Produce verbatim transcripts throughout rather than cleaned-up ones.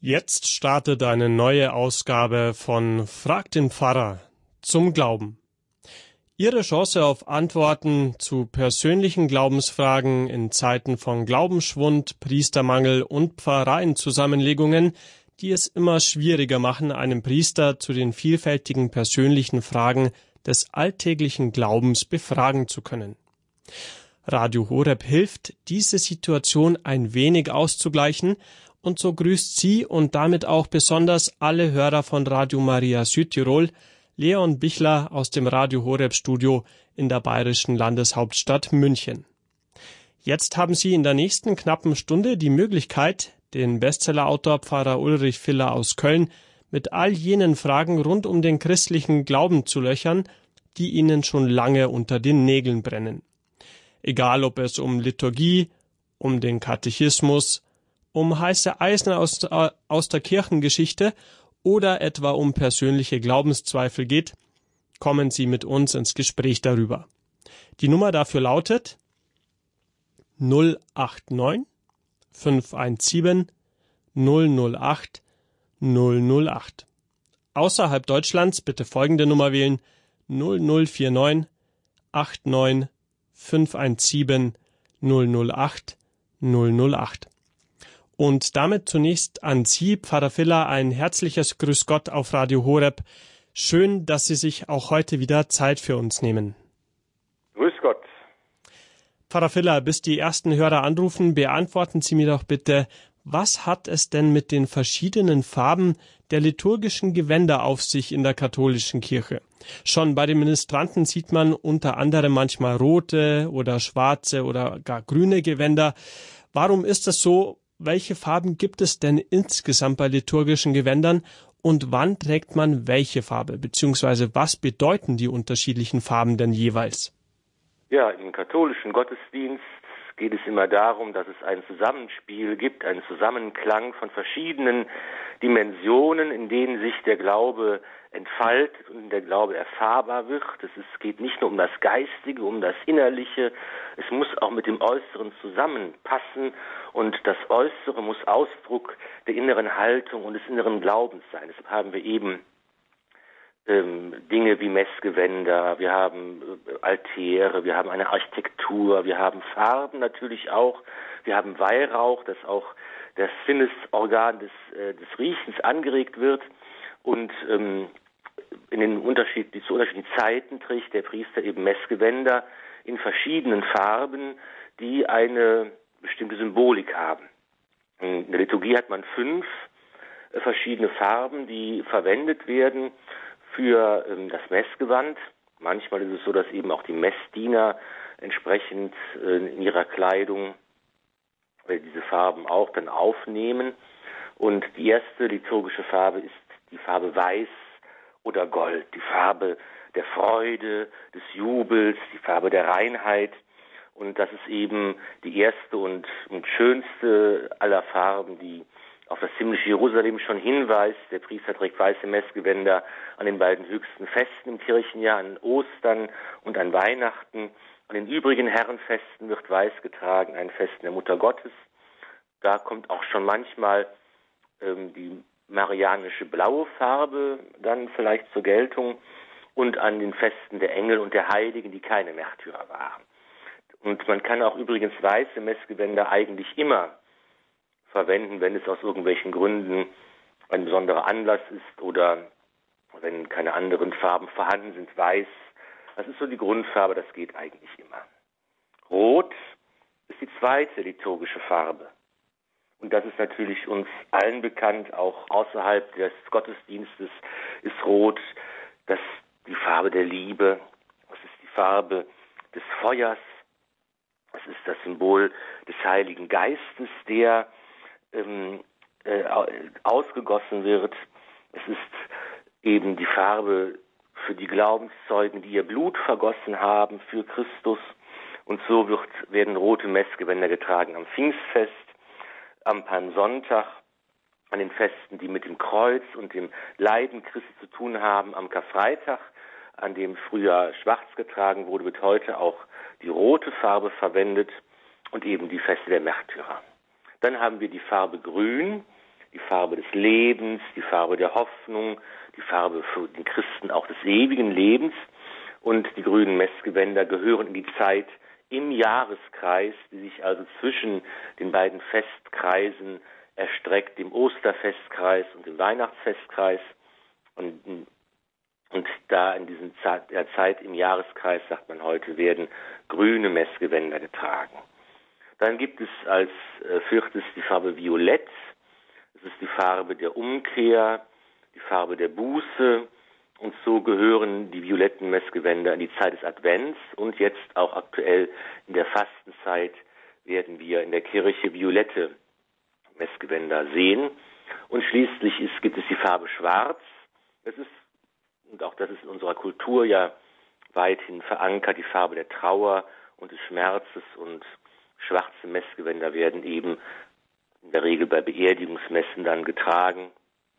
Jetzt startet eine neue Ausgabe von Frag den Pfarrer zum Glauben. Ihre Chance auf Antworten zu persönlichen Glaubensfragen in Zeiten von Glaubensschwund, Priestermangel und Pfarreienzusammenlegungen, die es immer schwieriger machen, einen Priester zu den vielfältigen persönlichen Fragen des alltäglichen Glaubens befragen zu können. Radio Horeb hilft, diese Situation ein wenig auszugleichen, und so grüßt sie und damit auch besonders alle Hörer von Radio Maria Südtirol, Leon Bichler aus dem Radio Horeb Studio in der bayerischen Landeshauptstadt München. Jetzt haben Sie in der nächsten knappen Stunde die Möglichkeit, den Bestsellerautor Pfarrer Ulrich Filler aus Köln mit all jenen Fragen rund um den christlichen Glauben zu löchern, die Ihnen schon lange unter den Nägeln brennen. Egal ob es um Liturgie, um den Katechismus, um heiße Eisen aus, äh, aus der Kirchengeschichte oder etwa um persönliche Glaubenszweifel geht, kommen Sie mit uns ins Gespräch darüber. Die Nummer dafür lautet null acht neun fünf eins sieben null null acht null null acht. Außerhalb Deutschlands bitte folgende Nummer wählen: null null vier neun acht neun fünf eins sieben null null acht null null acht. Und damit zunächst an Sie, Pfarrer Filler, ein herzliches Grüß Gott auf Radio Horeb. Schön, dass Sie sich auch heute wieder Zeit für uns nehmen. Grüß Gott. Pfarrer Filler, bis die ersten Hörer anrufen, beantworten Sie mir doch bitte, was hat es denn mit den verschiedenen Farben der liturgischen Gewänder auf sich in der katholischen Kirche? Schon bei den Ministranten sieht man unter anderem manchmal rote oder schwarze oder gar grüne Gewänder. Warum ist das so? Welche Farben gibt es denn insgesamt bei liturgischen Gewändern und wann trägt man welche Farbe, beziehungsweise was bedeuten die unterschiedlichen Farben denn jeweils? Ja, im katholischen Gottesdienst geht es immer darum, dass es ein Zusammenspiel gibt, einen Zusammenklang von verschiedenen Dimensionen, in denen sich der Glaube entfaltet und der Glaube erfahrbar wird. Es ist, geht nicht nur um das Geistige, um das Innerliche, es muss auch mit dem Äußeren zusammenpassen und das Äußere muss Ausdruck der inneren Haltung und des inneren Glaubens sein. Deshalb haben wir eben ähm, Dinge wie Messgewänder, wir haben äh, Altäre, wir haben eine Architektur, wir haben Farben natürlich auch, wir haben Weihrauch, dass auch das Sinnesorgan des, äh, des Riechens angeregt wird und ähm, in den Unterschied, zu unterschiedlichen Zeiten trägt der Priester eben Messgewänder in verschiedenen Farben, die eine bestimmte Symbolik haben. In der Liturgie hat man fünf äh, verschiedene Farben, die verwendet werden für ähm, das Messgewand. Manchmal ist es so, dass eben auch die Messdiener entsprechend äh, in ihrer Kleidung äh, diese Farben auch dann aufnehmen. Und die erste liturgische Farbe ist die Farbe Weiß oder Gold, die Farbe der Freude, des Jubels, die Farbe der Reinheit. Und das ist eben die erste und, und schönste aller Farben, die auf das himmlische Jerusalem schon hinweist. Der Priester trägt weiße Messgewänder an den beiden höchsten Festen im Kirchenjahr, an Ostern und an Weihnachten. An den übrigen Herrenfesten wird weiß getragen, ein Festen der Mutter Gottes. Da kommt auch schon manchmal ähm, die marianische blaue Farbe dann vielleicht zur Geltung und an den Festen der Engel und der Heiligen, die keine Märtyrer waren. Und man kann auch übrigens weiße Messgewänder eigentlich immer verwenden, wenn es aus irgendwelchen Gründen ein besonderer Anlass ist oder wenn keine anderen Farben vorhanden sind. Weiß, das ist so die Grundfarbe, das geht eigentlich immer. Rot ist die zweite liturgische Farbe. Und das ist natürlich uns allen bekannt, auch außerhalb des Gottesdienstes ist Rot das die Farbe der Liebe, das ist die Farbe des Feuers, das ist das Symbol des Heiligen Geistes, der ähm, äh, ausgegossen wird. Es ist eben die Farbe für die Glaubenszeugen, die ihr Blut vergossen haben für Christus. Und so wird, werden rote Messgewänder getragen am Pfingstfest, am Palmsonntag, an den Festen, die mit dem Kreuz und dem Leiden Christi zu tun haben, am Karfreitag, an dem früher schwarz getragen wurde, wird heute auch die rote Farbe verwendet und eben die Feste der Märtyrer. Dann haben wir die Farbe Grün, die Farbe des Lebens, die Farbe der Hoffnung, die Farbe für den Christen auch des ewigen Lebens. Und die grünen Messgewänder gehören in die Zeit im Jahreskreis, die sich also zwischen den beiden Festkreisen erstreckt, dem Osterfestkreis und dem Weihnachtsfestkreis. Und, und da in dieser Zeit, der Zeit im Jahreskreis, sagt man heute, werden grüne Messgewänder getragen. Dann gibt es als äh, viertes die Farbe Violett. Das ist die Farbe der Umkehr, die Farbe der Buße. Und so gehören die violetten Messgewänder in die Zeit des Advents. Und jetzt auch aktuell in der Fastenzeit werden wir in der Kirche violette Messgewänder sehen. Und schließlich ist, gibt es die Farbe Schwarz. Das ist, und auch das ist in unserer Kultur ja weithin verankert, die Farbe der Trauer und des Schmerzes. Und schwarze Messgewänder werden eben in der Regel bei Beerdigungsmessen dann getragen.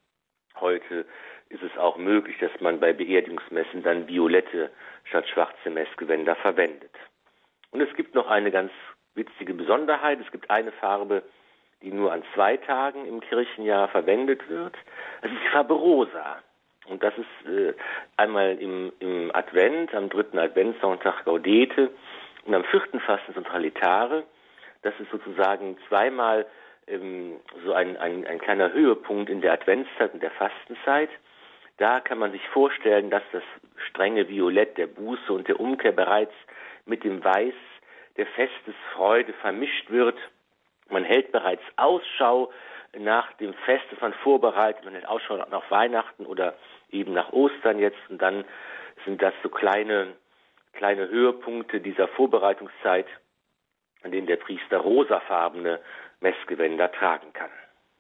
Heute ist es auch möglich, dass man bei Beerdigungsmessen dann violette statt schwarze Messgewänder verwendet. Und es gibt noch eine ganz witzige Besonderheit. Es gibt eine Farbe, die nur an zwei Tagen im Kirchenjahr verwendet wird. Das ist die Farbe Rosa. Und das ist äh, einmal im, im Advent, am dritten Adventssonntag Gaudete und am vierten Fastens und Tritare. Das ist sozusagen zweimal ähm, so ein, ein, ein kleiner Höhepunkt in der Adventszeit und der Fastenzeit. Da kann man sich vorstellen, dass das strenge Violett der Buße und der Umkehr bereits mit dem Weiß der Festesfreude vermischt wird. Man hält bereits Ausschau nach dem Fest, das man vorbereitet. Man hält Ausschau nach Weihnachten oder eben nach Ostern jetzt. Und dann sind das so kleine, kleine Höhepunkte dieser Vorbereitungszeit, an denen der Priester rosafarbene Messgewänder tragen kann.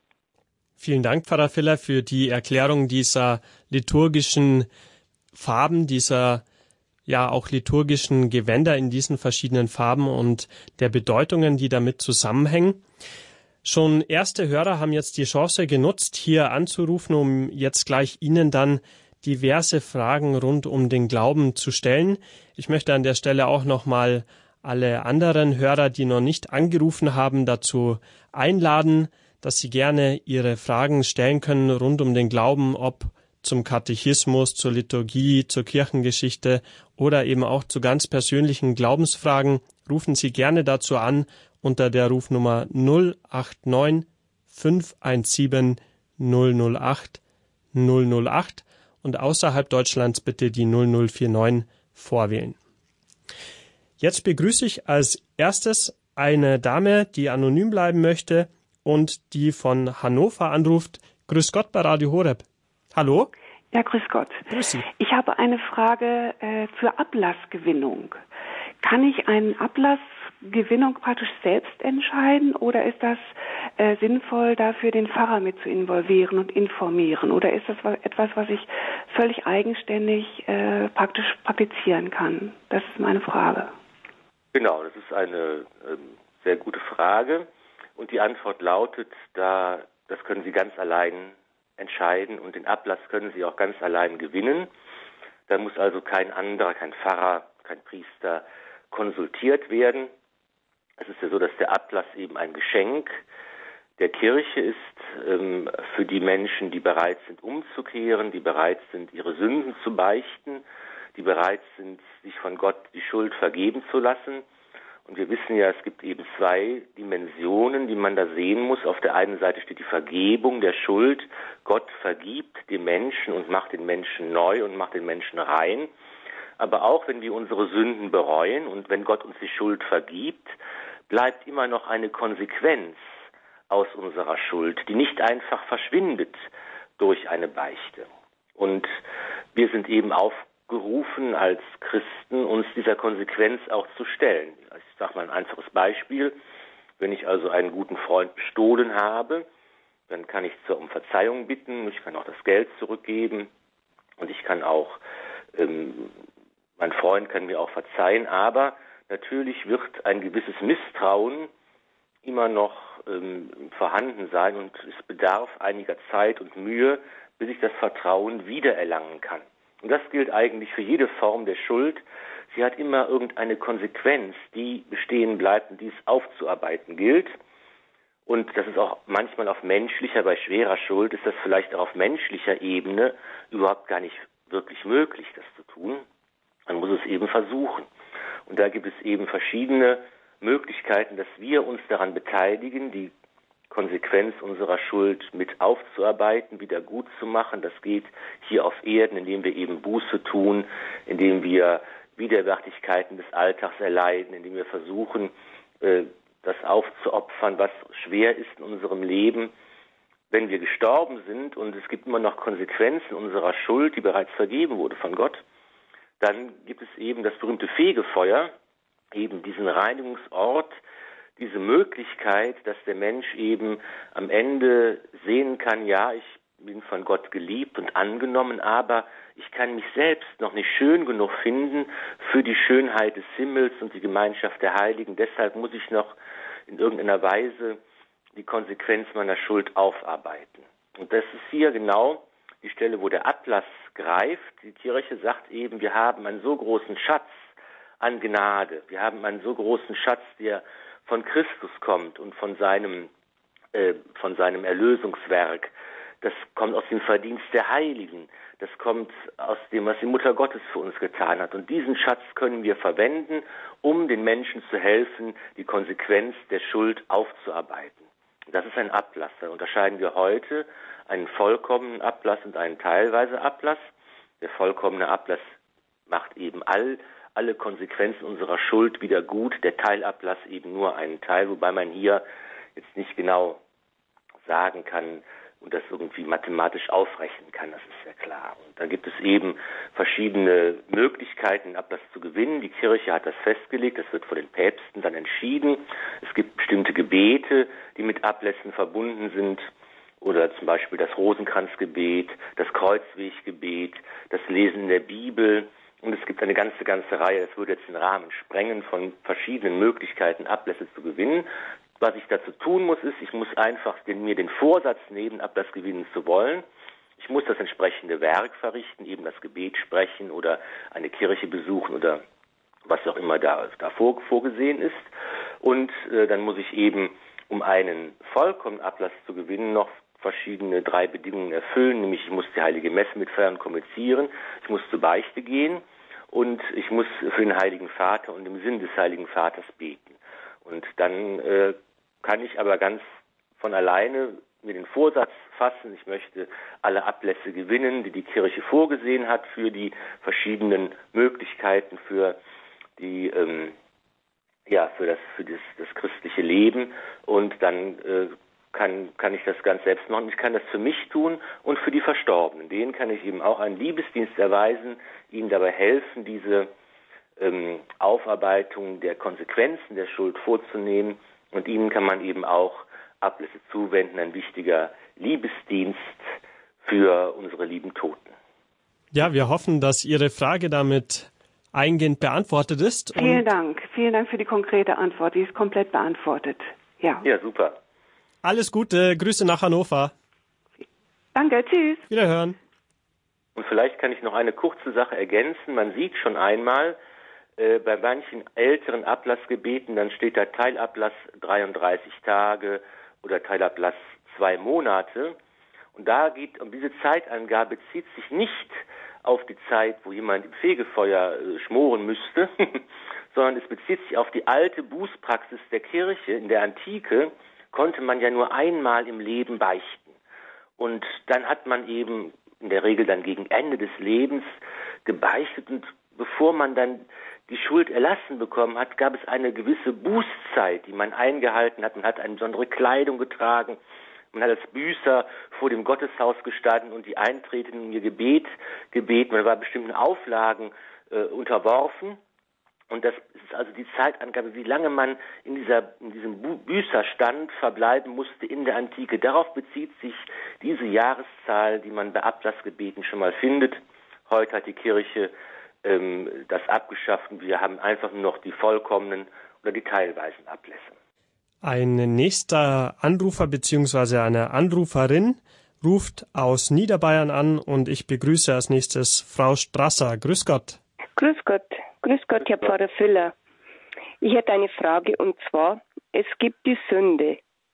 Vielen Dank, Pfarrer Filler, für die Erklärung dieser liturgischen Farben, dieser ja auch liturgischen Gewänder in diesen verschiedenen Farben und der Bedeutungen, die damit zusammenhängen. Schon erste Hörer haben jetzt die Chance genutzt, hier anzurufen, um jetzt gleich Ihnen dann diverse Fragen rund um den Glauben zu stellen. Ich möchte an der Stelle auch nochmal alle anderen Hörer, die noch nicht angerufen haben, dazu einladen, dass Sie gerne Ihre Fragen stellen können rund um den Glauben, ob zum Katechismus, zur Liturgie, zur Kirchengeschichte oder eben auch zu ganz persönlichen Glaubensfragen. Rufen Sie gerne dazu an unter der Rufnummer null acht neun fünf eins sieben null null acht null null acht und außerhalb Deutschlands bitte die null null vier neun vorwählen. Jetzt begrüße ich als erstes eine Dame, die anonym bleiben möchte und die von Hannover anruft. Grüß Gott bei Radio Horeb. Hallo? Ja, grüß Gott. Grüß Sie. Ich habe eine Frage äh, zur Ablassgewinnung. Kann ich eine Ablassgewinnung praktisch selbst entscheiden oder ist das äh, sinnvoll, dafür den Pfarrer mit zu involvieren und informieren? Oder ist das etwas, was ich völlig eigenständig äh, praktisch praktizieren kann? Das ist meine Frage. Genau, das ist eine äh, sehr gute Frage. Und die Antwort lautet, da, das können Sie ganz allein entscheiden und den Ablass können Sie auch ganz allein gewinnen. Da muss also kein anderer, kein Pfarrer, kein Priester konsultiert werden. Es ist ja so, dass der Ablass eben ein Geschenk der Kirche ist ähm, für die Menschen, die bereit sind umzukehren, die bereit sind, ihre Sünden zu beichten, die bereit sind, sich von Gott die Schuld vergeben zu lassen. Und wir wissen ja, es gibt eben zwei Dimensionen, die man da sehen muss. Auf der einen Seite steht die Vergebung der Schuld. Gott vergibt den Menschen und macht den Menschen neu und macht den Menschen rein. Aber auch wenn wir unsere Sünden bereuen und wenn Gott uns die Schuld vergibt, bleibt immer noch eine Konsequenz aus unserer Schuld, die nicht einfach verschwindet durch eine Beichte. Und wir sind eben aufgerufen als Christen, uns dieser Konsequenz auch zu stellen. Ich sage mal ein einfaches Beispiel. Wenn ich also einen guten Freund bestohlen habe, dann kann ich zwar um Verzeihung bitten, ich kann auch das Geld zurückgeben und ich kann auch, ähm, mein Freund kann mir auch verzeihen, aber natürlich wird ein gewisses Misstrauen immer noch ähm, vorhanden sein und es bedarf einiger Zeit und Mühe, bis ich das Vertrauen wiedererlangen kann. Und das gilt eigentlich für jede Form der Schuld. Sie hat immer irgendeine Konsequenz, die bestehen bleibt und die es aufzuarbeiten gilt. Und das ist auch manchmal auf menschlicher, bei schwerer Schuld ist das vielleicht auch auf menschlicher Ebene überhaupt gar nicht wirklich möglich, das zu tun. Man muss es eben versuchen. Und da gibt es eben verschiedene Möglichkeiten, dass wir uns daran beteiligen, die Konsequenz unserer Schuld mit aufzuarbeiten, wieder gut zu machen. Das geht hier auf Erden, indem wir eben Buße tun, indem wir Widerwärtigkeiten des Alltags erleiden, indem wir versuchen, das aufzuopfern, was schwer ist in unserem Leben. Wenn wir gestorben sind und es gibt immer noch Konsequenzen unserer Schuld, die bereits vergeben wurde von Gott, dann gibt es eben das berühmte Fegefeuer, eben diesen Reinigungsort, diese Möglichkeit, dass der Mensch eben am Ende sehen kann, ja, ich bin von Gott geliebt und angenommen, aber ich kann mich selbst noch nicht schön genug finden für die Schönheit des Himmels und die Gemeinschaft der Heiligen. Deshalb muss ich noch in irgendeiner Weise die Konsequenz meiner Schuld aufarbeiten. Und das ist hier genau die Stelle, wo der Ablass greift. Die Kirche sagt eben, wir haben einen so großen Schatz an Gnade. Wir haben einen so großen Schatz, der von Christus kommt und von seinem, äh, von seinem Erlösungswerk. Das kommt aus dem Verdienst der Heiligen. Das kommt aus dem, was die Mutter Gottes für uns getan hat. Und diesen Schatz können wir verwenden, um den Menschen zu helfen, die Konsequenz der Schuld aufzuarbeiten. Das ist ein Ablass. Da unterscheiden wir heute einen vollkommenen Ablass und einen teilweise Ablass. Der vollkommene Ablass macht eben all, alle Konsequenzen unserer Schuld wieder gut. Der Teilablass eben nur einen Teil, wobei man hier jetzt nicht genau sagen kann und das irgendwie mathematisch aufrechnen kann, das ist ja klar. Und da gibt es eben verschiedene Möglichkeiten, einen Ablass zu gewinnen. Die Kirche hat das festgelegt, das wird von den Päpsten dann entschieden. Es gibt bestimmte Gebete, die mit Ablässen verbunden sind, oder zum Beispiel das Rosenkranzgebet, das Kreuzweggebet, das Lesen in der Bibel. Und es gibt eine ganze, ganze Reihe, das würde jetzt den Rahmen sprengen, von verschiedenen Möglichkeiten, Ablässe zu gewinnen. Was ich dazu tun muss, ist, ich muss einfach den, mir den Vorsatz nehmen, Ablass gewinnen zu wollen. Ich muss das entsprechende Werk verrichten, eben das Gebet sprechen oder eine Kirche besuchen oder was auch immer da, da vor, vorgesehen ist. Und äh, dann muss ich eben, um einen vollkommenen Ablass zu gewinnen, noch verschiedene drei Bedingungen erfüllen, nämlich ich muss die Heilige Messe mitfeiern und kommunizieren, ich muss zur Beichte gehen und ich muss für den Heiligen Vater und im Sinn des Heiligen Vaters beten. Und dann äh, kann ich aber ganz von alleine mir den Vorsatz fassen, ich möchte alle Ablässe gewinnen, die die Kirche vorgesehen hat für die verschiedenen Möglichkeiten, für die ähm, ja für das für das, das christliche Leben, und dann äh, kann kann ich das ganz selbst machen. Ich kann das für mich tun und für die Verstorbenen. Denen kann ich eben auch einen Liebesdienst erweisen, ihnen dabei helfen, diese ähm, Aufarbeitung der Konsequenzen der Schuld vorzunehmen, und ihnen kann man eben auch Ablässe zuwenden, ein wichtiger Liebesdienst für unsere lieben Toten. Ja, wir hoffen, dass Ihre Frage damit eingehend beantwortet ist. Vielen Dank. Vielen Dank für die konkrete Antwort. Die ist komplett beantwortet. Ja. Ja, super. Alles Gute. Grüße nach Hannover. Danke. Tschüss. Wiederhören. Und vielleicht kann ich noch eine kurze Sache ergänzen. Man sieht schon einmal, äh, bei manchen älteren Ablassgebeten, dann steht da Teilablass dreiunddreißig Tage oder Teilablass zwei Monate. Und da geht, um diese Zeitangabe bezieht sich nicht auf die Zeit, wo jemand im Fegefeuer äh, schmoren müsste, sondern es bezieht sich auf die alte Bußpraxis der Kirche. In der Antike konnte man ja nur einmal im Leben beichten. Und dann hat man eben in der Regel dann gegen Ende des Lebens gebeichtet, und bevor man dann die Schuld erlassen bekommen hat, gab es eine gewisse Bußzeit, die man eingehalten hat. Man hat eine besondere Kleidung getragen, man hat als Büßer vor dem Gotteshaus gestanden und die Eintretenden um ihr Gebet gebeten. Man war bestimmten Auflagen äh, unterworfen. Und das ist also die Zeitangabe, wie lange man in dieser in diesem Büßerstand verbleiben musste in der Antike. Darauf bezieht sich diese Jahreszahl, die man bei Ablassgebeten schon mal findet. Heute hat die Kirche ähm, das abgeschafft und wir haben einfach nur noch die vollkommenen oder die teilweisen Ablässe. Ein nächster Anrufer bzw. eine Anruferin ruft aus Niederbayern an, und ich begrüße als nächstes Frau Strasser. Grüß Gott. Grüß Gott. Grüß Gott, Herr Pfarrer Füller. Ich hätte eine Frage, und zwar, es gibt die Sünde.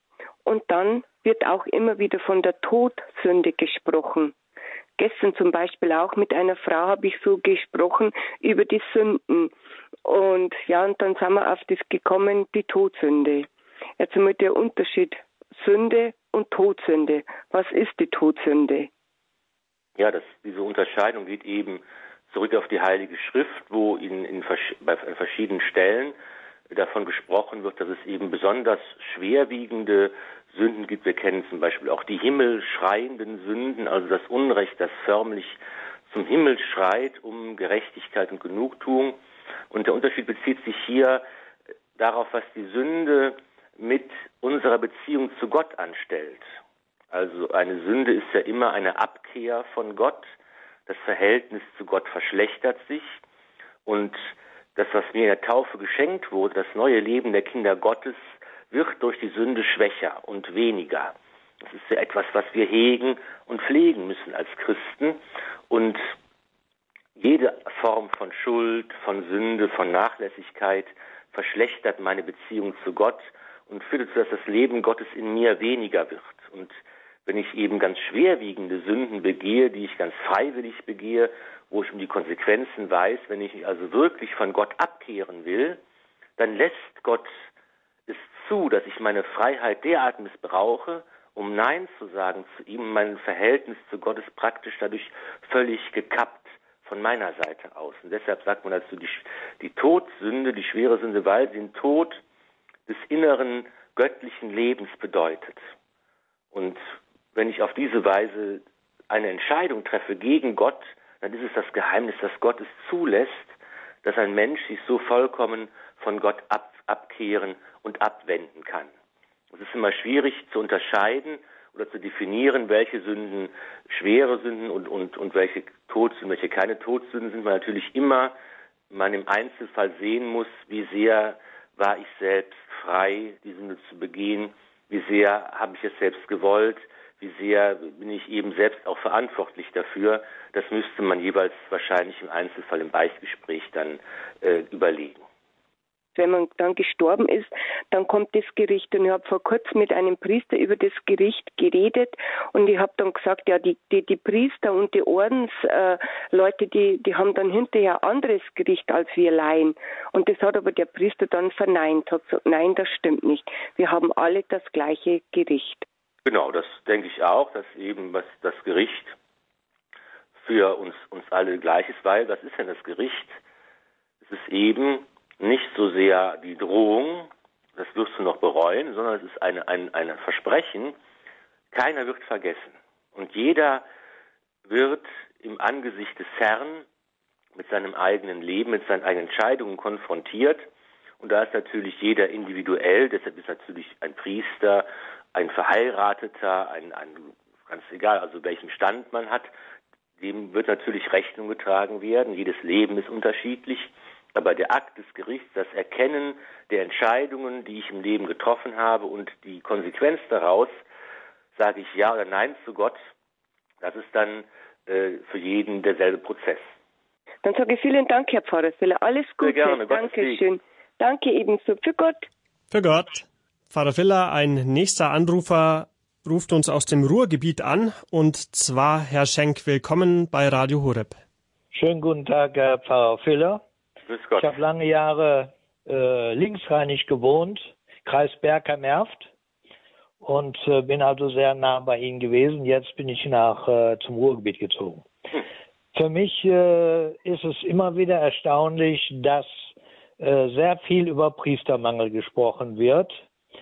und dann wird auch immer wieder von der Todsünde gesprochen. Gestern zum Beispiel auch mit einer Frau habe ich so gesprochen über die Sünden. Und ja, und dann sind wir auf das gekommen, die Todsünde. Jetzt einmal der Unterschied Sünde und Todsünde. Was ist die Todsünde? Ja, das, diese Unterscheidung geht eben zurück auf die Heilige Schrift, wo in, in, bei verschiedenen Stellen davon gesprochen wird, dass es eben besonders schwerwiegende Sünden gibt. Wir kennen zum Beispiel auch die himmelschreienden Sünden, also das Unrecht, das förmlich zum Himmel schreit um Gerechtigkeit und Genugtuung. Und der Unterschied bezieht sich hier darauf, was die Sünde mit unserer Beziehung zu Gott anstellt. Also eine Sünde ist ja immer eine Abkehr von Gott. Das Verhältnis zu Gott verschlechtert sich. Und das, was mir in der Taufe geschenkt wurde, das neue Leben der Kinder Gottes, wird durch die Sünde schwächer und weniger. Das ist ja etwas, was wir hegen und pflegen müssen als Christen. Und jede Form von Schuld, von Sünde, von Nachlässigkeit verschlechtert meine Beziehung zu Gott und führt dazu, dass das Leben Gottes in mir weniger wird. Und wenn ich eben ganz schwerwiegende Sünden begehe, die ich ganz freiwillig begehe, wo ich um die Konsequenzen weiß, wenn ich mich also wirklich von Gott abkehren will, dann lässt Gott es zu, dass ich meine Freiheit derart missbrauche, um Nein zu sagen zu ihm. Mein Verhältnis zu Gott ist praktisch dadurch völlig gekappt von meiner Seite aus. Und deshalb sagt man dazu die, die Todsünde, die schwere Sünde, weil sie den Tod des inneren göttlichen Lebens bedeutet. Und wenn ich auf diese Weise eine Entscheidung treffe gegen Gott, dann ist es das Geheimnis, dass Gott es zulässt, dass ein Mensch sich so vollkommen von Gott ab, abkehren und abwenden kann. Es ist immer schwierig zu unterscheiden oder zu definieren, welche Sünden schwere Sünden und, und, und welche Todsünden, welche keine Todsünden sind, weil natürlich immer man im Einzelfall sehen muss, wie sehr war ich selbst frei, die Sünde zu begehen, wie sehr habe ich es selbst gewollt, wie sehr bin ich eben selbst auch verantwortlich dafür. Das müsste man jeweils wahrscheinlich im Einzelfall im Beichtgespräch dann äh, überlegen. Wenn man dann gestorben ist, dann kommt das Gericht. Und ich habe vor kurzem mit einem Priester über das Gericht geredet und ich habe dann gesagt, ja, die, die, die Priester und die Ordensleute, äh, die, die haben dann hinterher ein anderes Gericht als wir Laien. Und das hat aber der Priester dann verneint. Hat gesagt, nein, das stimmt nicht. Wir haben alle das gleiche Gericht. Genau, das denke ich auch, dass eben was das Gericht für uns, uns alle gleich ist, weil was ist denn das Gericht? Es ist eben nicht so sehr die Drohung, das wirst du noch bereuen, sondern es ist eine, ein, ein Versprechen, keiner wird vergessen. Und jeder wird im Angesicht des Herrn mit seinem eigenen Leben, mit seinen eigenen Entscheidungen konfrontiert. Und da ist natürlich jeder individuell, deshalb ist natürlich ein Priester, ein Verheirateter, ein, ein ganz egal, also welchen Stand man hat, dem wird natürlich Rechnung getragen werden. Jedes Leben ist unterschiedlich. Aber der Akt des Gerichts, das Erkennen der Entscheidungen, die ich im Leben getroffen habe und die Konsequenz daraus, sage ich Ja oder Nein zu Gott, das ist dann äh, für jeden derselbe Prozess. Dann sage ich vielen Dank, Herr Pfarrer Filler. Alles Gute. Sehr gerne. Dankeschön. Danke ebenso. Für Gott. Für Gott. Pfarrer Filler, ein nächster Anrufer ruft uns aus dem Ruhrgebiet an, und zwar Herr Schenk. Willkommen bei Radio Horeb. Schönen guten Tag, Herr Pfarrer Filler. Grüß Gott. Ich habe lange Jahre äh, linksrheinig gewohnt, Kreis Bergheim-Erft, und äh, bin also sehr nah bei Ihnen gewesen. Jetzt bin ich nach äh, zum Ruhrgebiet gezogen. Hm. Für mich äh, ist es immer wieder erstaunlich, dass äh, sehr viel über Priestermangel gesprochen wird.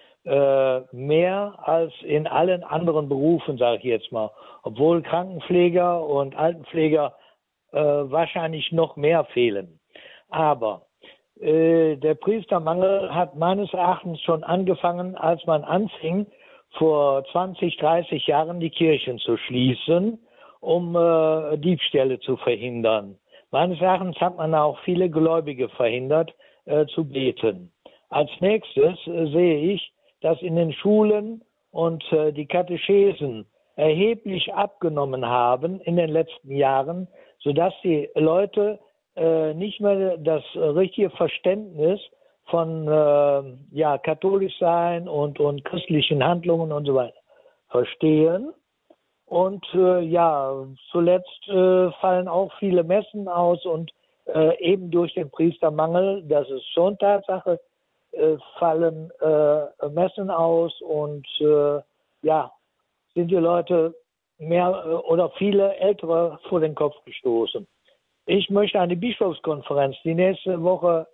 Äh, mehr als in allen anderen Berufen, sage ich jetzt mal. Obwohl Krankenpfleger und Altenpfleger äh, wahrscheinlich noch mehr fehlen. Aber äh, der Priestermangel hat meines Erachtens schon angefangen, als man anfing, vor zwanzig, dreißig Jahren die Kirchen zu schließen, um äh, Diebstähle zu verhindern. Meines Erachtens hat man auch viele Gläubige verhindert, äh, zu beten. Als nächstes äh, sehe ich, dass in den Schulen und äh, die Katechesen erheblich abgenommen haben in den letzten Jahren, sodass die Leute nicht mehr das richtige Verständnis von äh, ja, katholisch sein und, und christlichen Handlungen und so weiter verstehen. Und äh, ja, zuletzt äh, fallen auch viele Messen aus und äh, eben durch den Priestermangel, das ist schon Tatsache, äh, fallen äh, Messen aus und äh, ja, sind die Leute mehr äh, oder viele Ältere vor den Kopf gestoßen. Ich möchte an die Bischofskonferenz, die nächste Woche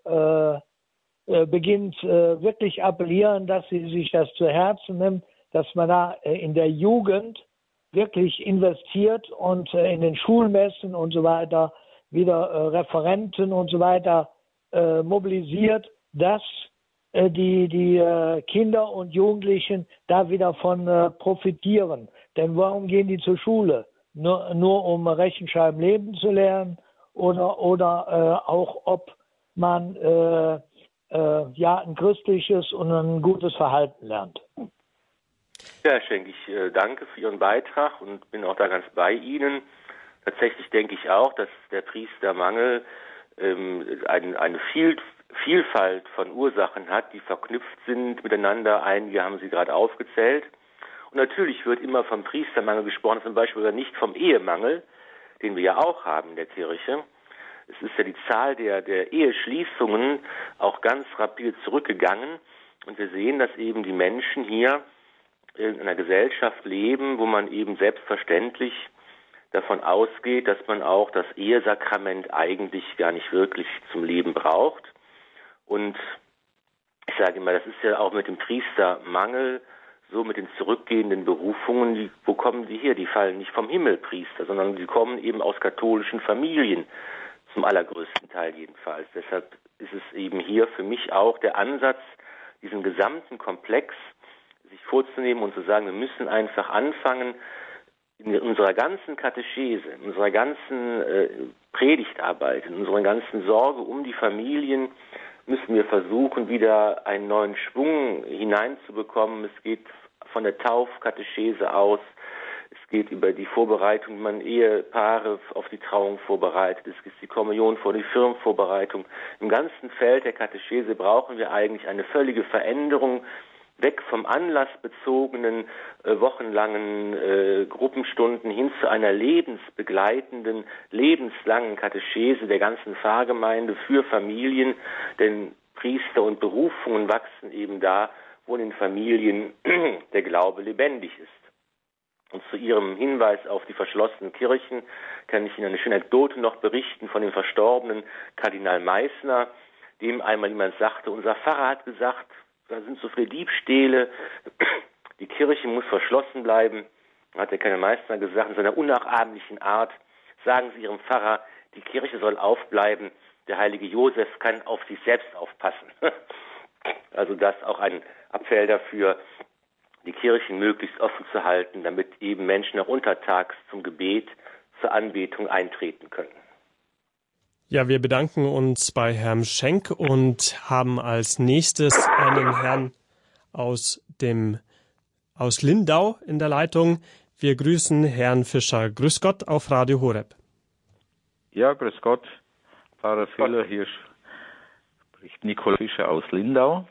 äh, äh, beginnt, äh, wirklich appellieren, dass sie sich das zu Herzen nimmt, dass man da äh, in der Jugend wirklich investiert und äh, in den Schulmessen und so weiter wieder äh, Referenten und so weiter äh, mobilisiert, dass äh, die, die äh, Kinder und Jugendlichen da wieder von äh, profitieren. Denn warum gehen die zur Schule? Nur, nur um Rechenschreiben leben zu lernen oder, oder äh, auch ob man äh, äh, ja ein christliches und ein gutes Verhalten lernt. Ja, Herr Schenk, ich äh, danke für Ihren Beitrag und bin auch da ganz bei Ihnen. Tatsächlich denke ich auch, dass der Priestermangel ähm, ein, eine Viel, Vielfalt von Ursachen hat, die verknüpft sind miteinander. Einige haben Sie gerade aufgezählt. Und natürlich wird immer vom Priestermangel gesprochen, zum Beispiel nicht vom Ehemangel, den wir ja auch haben in der Kirche. Es ist ja die Zahl der, der Eheschließungen auch ganz rapide zurückgegangen. Und wir sehen, dass eben die Menschen hier in einer Gesellschaft leben, wo man eben selbstverständlich davon ausgeht, dass man auch das Ehesakrament eigentlich gar nicht wirklich zum Leben braucht. Und ich sage immer, das ist ja auch mit dem Priestermangel, so mit den zurückgehenden Berufungen, die, wo kommen die her? Die fallen nicht vom Himmel, Priester, sondern die kommen eben aus katholischen Familien, zum allergrößten Teil jedenfalls. Deshalb ist es eben hier für mich auch der Ansatz, diesen gesamten Komplex sich vorzunehmen und zu sagen, wir müssen einfach anfangen, in unserer ganzen Katechese, in unserer ganzen äh, Predigtarbeit, in unserer ganzen Sorge um die Familien, müssen wir versuchen, wieder einen neuen Schwung hineinzubekommen. Es geht von der Taufkatechese aus, es geht über die Vorbereitung, wie man Ehepaare auf die Trauung vorbereitet, es gibt die Kommunion vor die Firmenvorbereitung. Im ganzen Feld der Katechese brauchen wir eigentlich eine völlige Veränderung, weg vom anlassbezogenen, äh, wochenlangen äh, Gruppenstunden hin zu einer lebensbegleitenden, lebenslangen Katechese der ganzen Pfarrgemeinde für Familien, denn Priester und Berufungen wachsen eben da, wo in den Familien der Glaube lebendig ist. Und zu Ihrem Hinweis auf die verschlossenen Kirchen kann ich Ihnen eine schöne Anekdote noch berichten von dem verstorbenen Kardinal Meissner, dem einmal jemand sagte, unser Pfarrer hat gesagt, da sind so viele Diebstähle, die Kirche muss verschlossen bleiben. Da hat der Kardinal Meissner gesagt, in seiner unnachahmlichen Art, sagen Sie Ihrem Pfarrer, die Kirche soll aufbleiben, der heilige Josef kann auf sich selbst aufpassen. Also das auch ein Appell dafür, die Kirchen möglichst offen zu halten, damit eben Menschen auch untertags zum Gebet, zur Anbetung eintreten können. Ja, wir bedanken uns bei Herrn Schenk und haben als nächstes einen Herrn aus dem aus Lindau in der Leitung. Wir grüßen Herrn Fischer. Grüß Gott auf Radio Horeb. Ja, grüß Gott. Pfarrer Filler, hier spricht Nicole Fischer aus Lindau.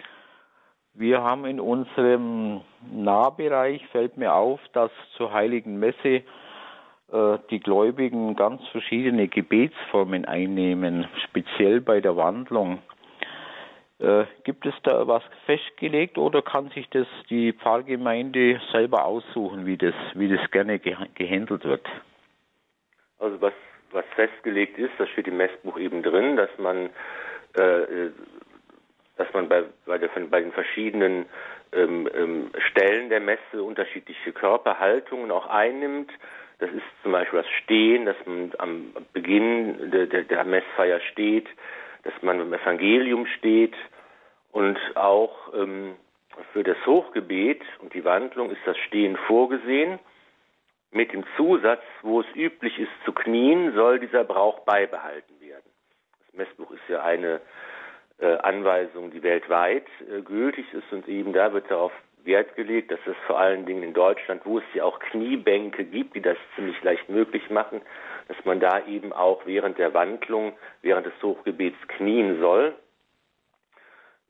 Wir haben in unserem Nahbereich, fällt mir auf, dass zur Heiligen Messe die Gläubigen ganz verschiedene Gebetsformen einnehmen, speziell bei der Wandlung. Äh, gibt es da was festgelegt oder kann sich das die Pfarrgemeinde selber aussuchen, wie das, wie das gerne ge- gehandelt wird? Also was, was festgelegt ist, das steht im Messbuch eben drin, dass man, äh, dass man bei, bei, der, bei den verschiedenen ähm, ähm, Stellen der Messe unterschiedliche Körperhaltungen auch einnimmt. Das ist zum Beispiel das Stehen, dass man am Beginn der, der, der Messfeier steht, dass man im Evangelium steht und auch ähm, für das Hochgebet und die Wandlung ist das Stehen vorgesehen. Mit dem Zusatz, wo es üblich ist zu knien, soll dieser Brauch beibehalten werden. Das Messbuch ist ja eine äh, Anweisung, die weltweit äh, gültig ist und eben da wird darauf Wert gelegt, dass es vor allen Dingen in Deutschland, wo es ja auch Kniebänke gibt, die das ziemlich leicht möglich machen, dass man da eben auch während der Wandlung, während des Hochgebets knien soll.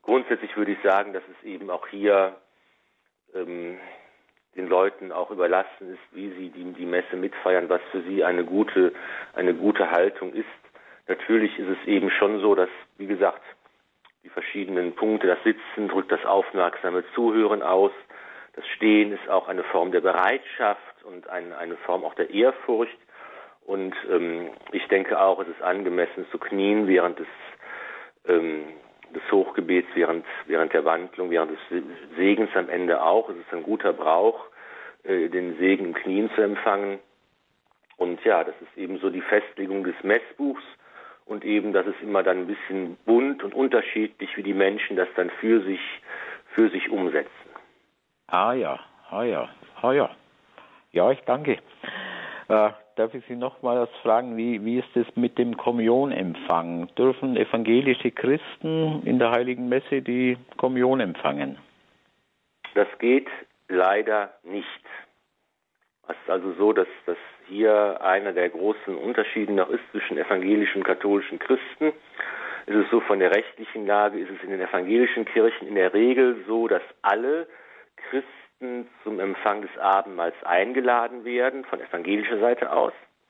grundsätzlich würde ich sagen, dass es eben auch hier ähm, den Leuten auch überlassen ist, wie sie die, die Messe mitfeiern, was für sie eine gute, eine gute Haltung ist. Natürlich ist es eben schon so, dass, wie gesagt, die verschiedenen Punkte, das Sitzen drückt das aufmerksame Zuhören aus, das Stehen ist auch eine Form der Bereitschaft und ein, eine Form auch der Ehrfurcht. Und ähm, ich denke auch, es ist angemessen zu knien während des, ähm, des Hochgebets, während, während der Wandlung, während des Segens am Ende auch. Es ist ein guter Brauch, äh, den Segen im Knien zu empfangen. Und ja, das ist eben so die Festlegung des Messbuchs und eben, dass es immer dann ein bisschen bunt und unterschiedlich, wie die Menschen das dann für sich, für sich umsetzen. Ah ja, ah ja, ah ja. Ja, ich danke. Äh, darf ich Sie nochmals fragen, wie, wie ist es mit dem Kommunionempfang? Dürfen evangelische Christen in der Heiligen Messe die Kommunion empfangen? Das geht leider nicht. Es ist also so, dass, dass hier einer der großen Unterschiede noch ist zwischen evangelischen und katholischen Christen. Es ist so, von der rechtlichen Lage ist es in den evangelischen Kirchen in der Regel so, dass alle Christen zum Empfang des Abendmahls eingeladen werden, von evangelischer Seite aus.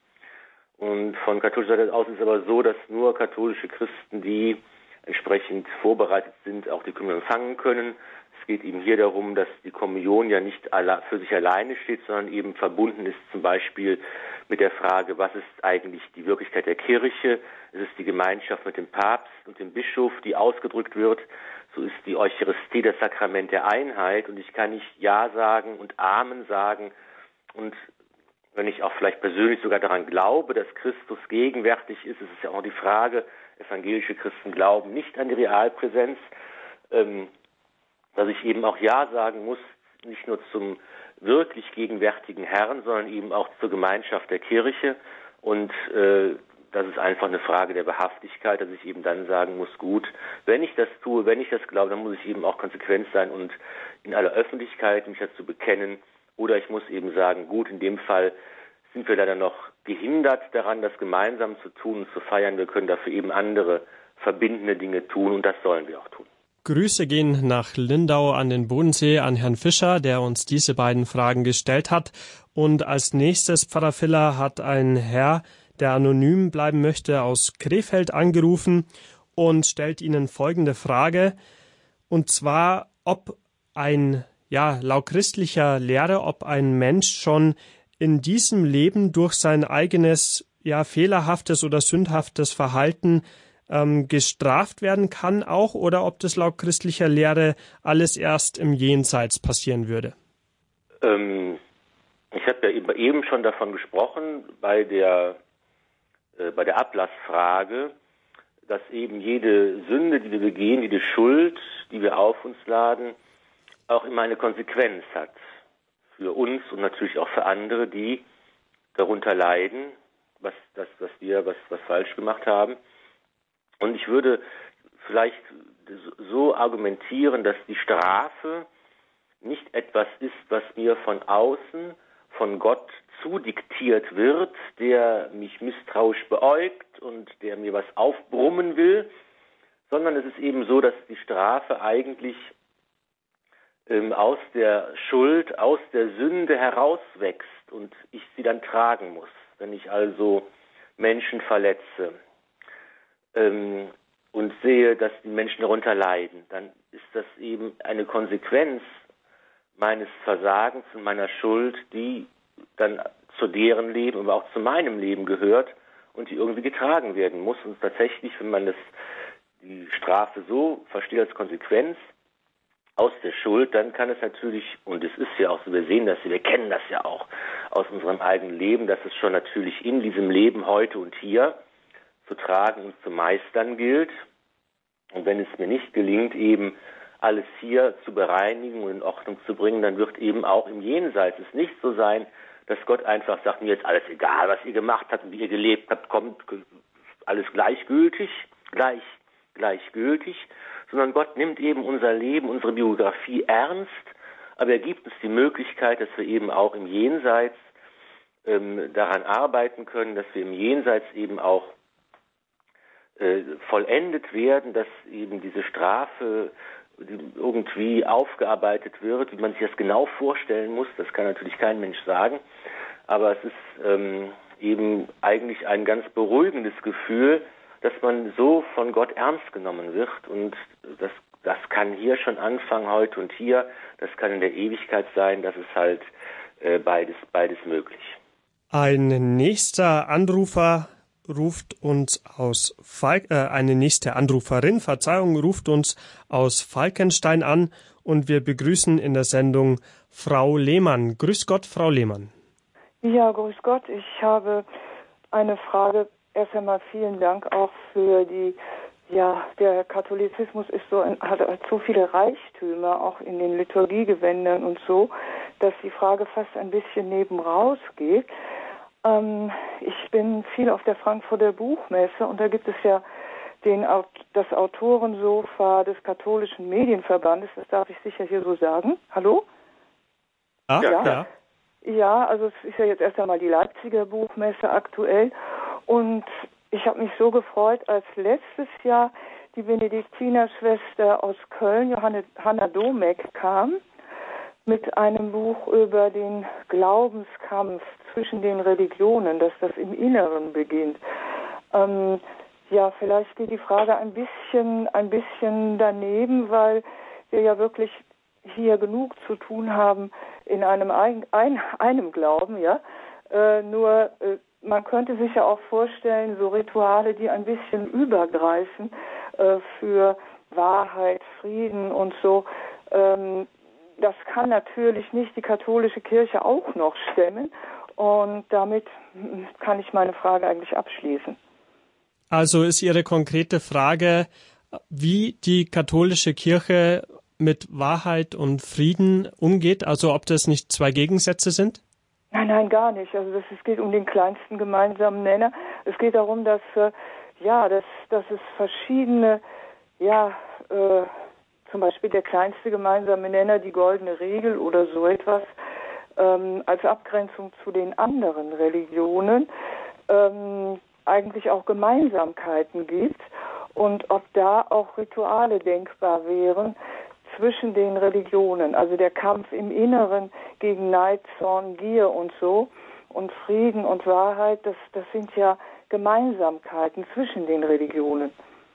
Und von katholischer Seite aus ist es aber so, dass nur katholische Christen, die entsprechend vorbereitet sind, auch die Kommunion empfangen können. Es geht eben hier darum, dass die Kommunion ja nicht für sich alleine steht, sondern eben verbunden ist zum Beispiel mit der Frage, was ist eigentlich die Wirklichkeit der Kirche? Es ist die Gemeinschaft mit dem Papst und dem Bischof, die ausgedrückt wird. So ist die Eucharistie das Sakrament der Einheit. Und ich kann nicht Ja sagen und Amen sagen. Und wenn ich auch vielleicht persönlich sogar daran glaube, dass Christus gegenwärtig ist, ist es ja auch die Frage, evangelische Christen glauben nicht an die Realpräsenz, ähm, dass ich eben auch Ja sagen muss, nicht nur zum wirklich gegenwärtigen Herrn, sondern eben auch zur Gemeinschaft der Kirche. Und äh, das ist einfach eine Frage der Wahrhaftigkeit, dass ich eben dann sagen muss, gut, wenn ich das tue, wenn ich das glaube, dann muss ich eben auch konsequent sein und in aller Öffentlichkeit mich dazu bekennen. Oder ich muss eben sagen, gut, in dem Fall sind wir leider noch gehindert daran, das gemeinsam zu tun und zu feiern. Wir können dafür eben andere verbindende Dinge tun und das sollen wir auch tun. Grüße gehen nach Lindau an den Bodensee, an Herrn Fischer, der uns diese beiden Fragen gestellt hat. Und als nächstes, Pfarrer Viller, hat ein Herr, der anonym bleiben möchte, aus Krefeld angerufen und stellt Ihnen folgende Frage. Und zwar, ob ein, ja, laut christlicher Lehre, ob ein Mensch schon in diesem Leben durch sein eigenes, ja, fehlerhaftes oder sündhaftes Verhalten ähm, gestraft werden kann auch, oder ob das laut christlicher Lehre alles erst im Jenseits passieren würde? Ähm, ich habe ja eben schon davon gesprochen, bei der, äh, bei der Ablassfrage, dass eben jede Sünde, die wir begehen, jede Schuld, die wir auf uns laden, auch immer eine Konsequenz hat. Für uns und natürlich auch für andere, die darunter leiden, was, das, was wir was, was falsch gemacht haben. Und ich würde vielleicht so argumentieren, dass die Strafe nicht etwas ist, was mir von außen, von Gott zudiktiert wird, der mich misstrauisch beäugt und der mir was aufbrummen will, sondern es ist eben so, dass die Strafe eigentlich ähm, aus der Schuld, aus der Sünde herauswächst und ich sie dann tragen muss. Wenn ich also Menschen verletze ähm, und sehe, dass die Menschen darunter leiden, dann ist das eben eine Konsequenz meines Versagens und meiner Schuld, die dann zu deren Leben, aber auch zu meinem Leben gehört und die irgendwie getragen werden muss. Und tatsächlich, wenn man das, die Strafe so versteht als Konsequenz aus der Schuld, dann kann es natürlich, und es ist ja auch so, wir sehen das, wir kennen das ja auch aus unserem eigenen Leben, dass es schon natürlich in diesem Leben heute und hier zu tragen und zu meistern gilt. Und wenn es mir nicht gelingt, eben alles hier zu bereinigen und in Ordnung zu bringen, dann wird eben auch im Jenseits es nicht so sein, dass Gott einfach sagt, mir ist alles egal, was ihr gemacht habt und wie ihr gelebt habt, kommt alles gleichgültig, gleich, gleichgültig, sondern Gott nimmt eben unser Leben, unsere Biografie ernst, aber er gibt uns die Möglichkeit, dass wir eben auch im Jenseits ähm, daran arbeiten können, dass wir im Jenseits eben auch äh, vollendet werden, dass eben diese Strafe irgendwie aufgearbeitet wird, wie man sich das genau vorstellen muss, das kann natürlich kein Mensch sagen, aber es ist ähm, eben eigentlich ein ganz beruhigendes Gefühl, dass man so von Gott ernst genommen wird, und das, das kann hier schon anfangen, heute und hier, das kann in der Ewigkeit sein, das ist halt äh, beides, beides möglich. Ein nächster Anrufer ruft uns aus Falk, äh, eine nächste Anruferin, Verzeihung, ruft uns aus Falkenstein an, und wir begrüßen in der Sendung Frau Lehmann. Grüß Gott, Frau Lehmann. Ja, grüß Gott. Ich habe eine Frage. Erst einmal vielen Dank auch für die, ja, der Katholizismus ist so, hat so viele Reichtümer, auch in den Liturgiegewändern und so, dass die Frage fast ein bisschen neben rausgeht. Ähm, ich bin viel auf der Frankfurter Buchmesse, und da gibt es ja den, das Autorensofa des Katholischen Medienverbandes, das darf ich sicher hier so sagen. Hallo? Ah, ja, ja. ja. Ja, also es ist ja jetzt erst einmal die Leipziger Buchmesse aktuell, und ich habe mich so gefreut, als letztes Jahr die Benediktinerschwester aus Köln, Johanne, Hanna Domek, kam mit einem Buch über den Glaubenskampf zwischen den Religionen, dass das im Inneren beginnt. Ähm, ja, vielleicht geht die Frage ein bisschen, ein bisschen daneben, weil wir ja wirklich hier genug zu tun haben in einem ein, ein, einem Glauben, ja. Äh, nur äh, man könnte sich ja auch vorstellen, so Rituale, die ein bisschen übergreifen äh, für Wahrheit, Frieden und so. Ähm, das kann natürlich nicht die katholische Kirche auch noch stemmen, und damit kann ich meine Frage eigentlich abschließen. Also ist Ihre konkrete Frage, wie die katholische Kirche mit Wahrheit und Frieden umgeht, also ob das nicht zwei Gegensätze sind? Nein, nein, gar nicht. Also das, es geht um den kleinsten gemeinsamen Nenner. Es geht darum, dass äh, ja, dass, dass es verschiedene, ja, äh, zum Beispiel der kleinste gemeinsame Nenner, die goldene Regel oder so etwas, ähm, als Abgrenzung zu den anderen Religionen ähm, eigentlich auch Gemeinsamkeiten gibt, und ob da auch Rituale denkbar wären zwischen den Religionen, also der Kampf im Inneren gegen Neid, Zorn, Gier und so, und Frieden und Wahrheit, das, das sind ja Gemeinsamkeiten zwischen den Religionen.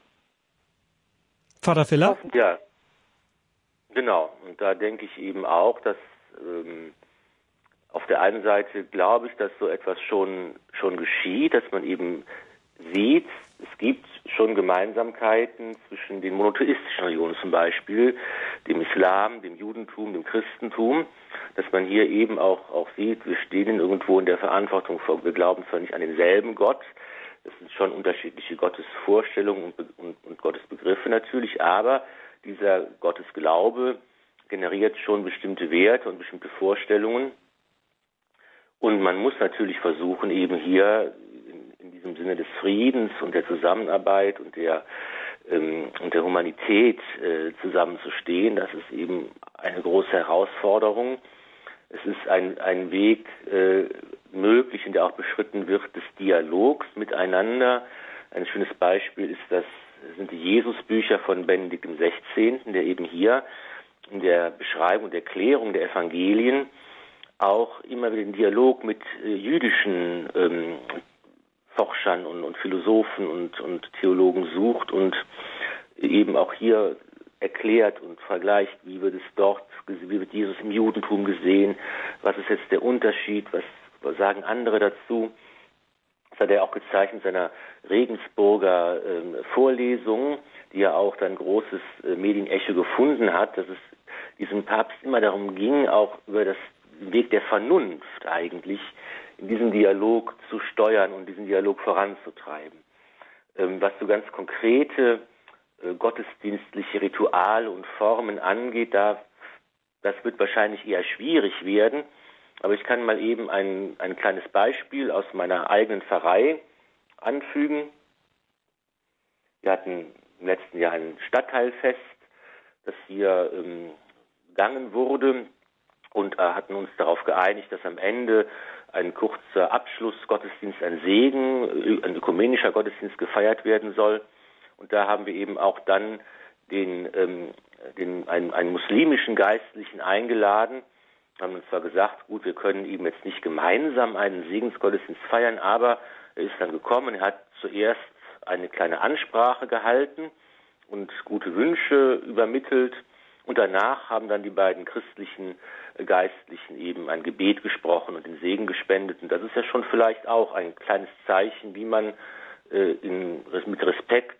Pfarrer Filler? Ja, genau. Und da denke ich eben auch, dass ähm, auf der einen Seite glaube ich, dass so etwas schon, schon geschieht, dass man eben sieht, es gibt schon Gemeinsamkeiten zwischen den monotheistischen Religionen, zum Beispiel dem Islam, dem Judentum, dem Christentum, dass man hier eben auch, auch sieht, wir stehen irgendwo in der Verantwortung vor, wir glauben zwar nicht an denselben Gott, das sind schon unterschiedliche Gottesvorstellungen und, und, und Gottesbegriffe natürlich, aber dieser Gottesglaube generiert schon bestimmte Werte und bestimmte Vorstellungen, und man muss natürlich versuchen, eben hier in diesem Sinne des Friedens und der Zusammenarbeit und der, ähm, und der Humanität äh, zusammenzustehen. Das ist eben eine große Herausforderung. Es ist ein, ein Weg äh, möglich, in der auch beschritten wird, des Dialogs miteinander. Ein schönes Beispiel ist das, sind die Jesusbücher von Benedikt dem Sechzehnten, der eben hier in der Beschreibung und Erklärung der Evangelien auch immer wieder den Dialog mit äh, jüdischen ähm, Forschern und, und Philosophen und, und Theologen sucht und eben auch hier erklärt und vergleicht, wie wird es dort, wie wird Jesus im Judentum gesehen, was ist jetzt der Unterschied, was, was sagen andere dazu. Das hat er auch gezeigt in seiner Regensburger äh, Vorlesung, die ja auch dann großes äh, Medienecho gefunden hat, dass es diesem Papst immer darum ging, auch über das Weg der Vernunft eigentlich in diesen Dialog zu steuern und diesen Dialog voranzutreiben. Ähm, was so ganz konkrete äh, gottesdienstliche Rituale und Formen angeht, da, das wird wahrscheinlich eher schwierig werden. Aber ich kann mal eben ein, ein kleines Beispiel aus meiner eigenen Pfarrei anfügen. Wir hatten im letzten Jahr ein Stadtteilfest, das hier ähm, begangen wurde, und äh, hatten uns darauf geeinigt, dass am Ende ein kurzer Abschlussgottesdienst, ein Segen, ein ökumenischer Gottesdienst gefeiert werden soll. Und da haben wir eben auch dann den, ähm, den, einen, einen muslimischen Geistlichen eingeladen. Wir haben uns zwar gesagt, gut, wir können eben jetzt nicht gemeinsam einen Segensgottesdienst feiern, aber er ist dann gekommen, er hat zuerst eine kleine Ansprache gehalten und gute Wünsche übermittelt. Und danach haben dann die beiden christlichen Geistlichen eben ein Gebet gesprochen und den Segen gespendet. Und das ist ja schon vielleicht auch ein kleines Zeichen, wie man äh, in, mit Respekt,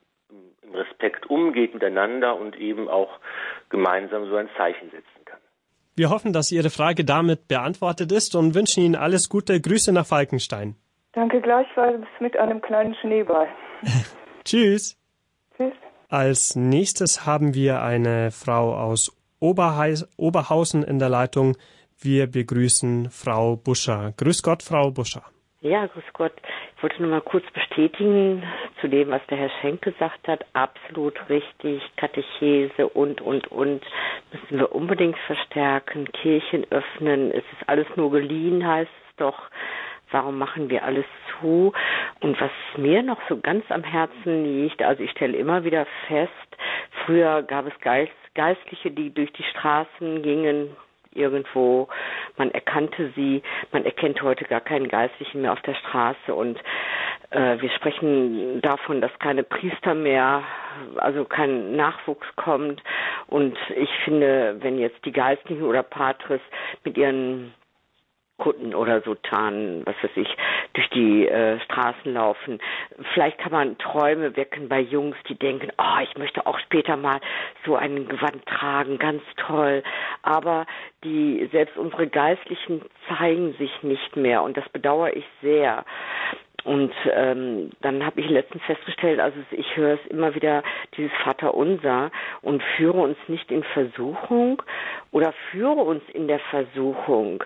im Respekt umgeht miteinander und eben auch gemeinsam so ein Zeichen setzen kann. Wir hoffen, dass Ihre Frage damit beantwortet ist und wünschen Ihnen alles Gute. Grüße nach Falkenstein. Danke gleichfalls mit einem kleinen Schneeball. Tschüss. Tschüss. Als nächstes haben wir eine Frau aus Oberheis, Oberhausen in der Leitung. Wir begrüßen Frau Buscher. Grüß Gott, Frau Buscher. Ja, grüß Gott. Ich wollte nur mal kurz bestätigen zu dem, was der Herr Schenk gesagt hat. Absolut richtig. Katechese und, und, und. Müssen wir unbedingt verstärken. Kirchen öffnen. Es ist alles nur geliehen, heißt es doch. Warum machen wir alles zu? Und was mir noch so ganz am Herzen liegt, also ich stelle immer wieder fest, früher gab es Geist, Geistliche, die durch die Straßen gingen, irgendwo, man erkannte sie, man erkennt heute gar keinen Geistlichen mehr auf der Straße und äh, wir sprechen davon, dass keine Priester mehr, also kein Nachwuchs kommt und ich finde, wenn jetzt die Geistlichen oder Patres mit ihren Kunden oder so tarnen, was weiß ich, durch die äh, Straßen laufen. Vielleicht kann man Träume wecken bei Jungs, die denken, oh, ich möchte auch später mal so ein Gewand tragen, ganz toll. Aber die, selbst unsere Geistlichen zeigen sich nicht mehr und das bedauere ich sehr. Und ähm, dann habe ich letztens festgestellt, also ich höre es immer wieder, dieses Vaterunser und führe uns nicht in Versuchung oder führe uns in der Versuchung.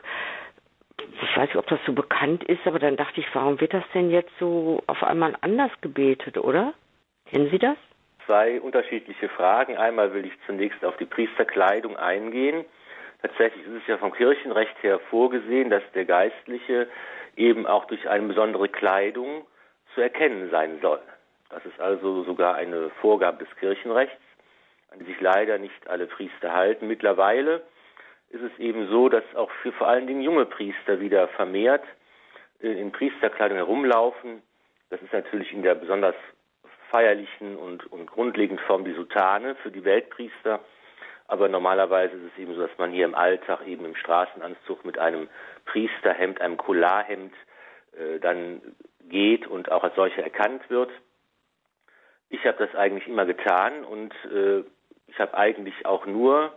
Ich weiß nicht, ob das so bekannt ist, aber dann dachte ich, warum wird das denn jetzt so auf einmal anders gebetet, oder? Kennen Sie das? Zwei unterschiedliche Fragen. Einmal will ich zunächst auf die Priesterkleidung eingehen. Tatsächlich ist es ja vom Kirchenrecht her vorgesehen, dass der Geistliche eben auch durch eine besondere Kleidung zu erkennen sein soll. Das ist also sogar eine Vorgabe des Kirchenrechts, an die sich leider nicht alle Priester halten. Mittlerweile ist es eben so, dass auch für vor allen Dingen junge Priester wieder vermehrt in Priesterkleidung herumlaufen. Das ist natürlich in der besonders feierlichen und, und grundlegenden Form die Soutane für die Weltpriester. Aber normalerweise ist es eben so, dass man hier im Alltag eben im Straßenanzug mit einem Priesterhemd, einem Collarhemd äh, dann geht und auch als solcher erkannt wird. Ich habe das eigentlich immer getan und äh, ich habe eigentlich auch nur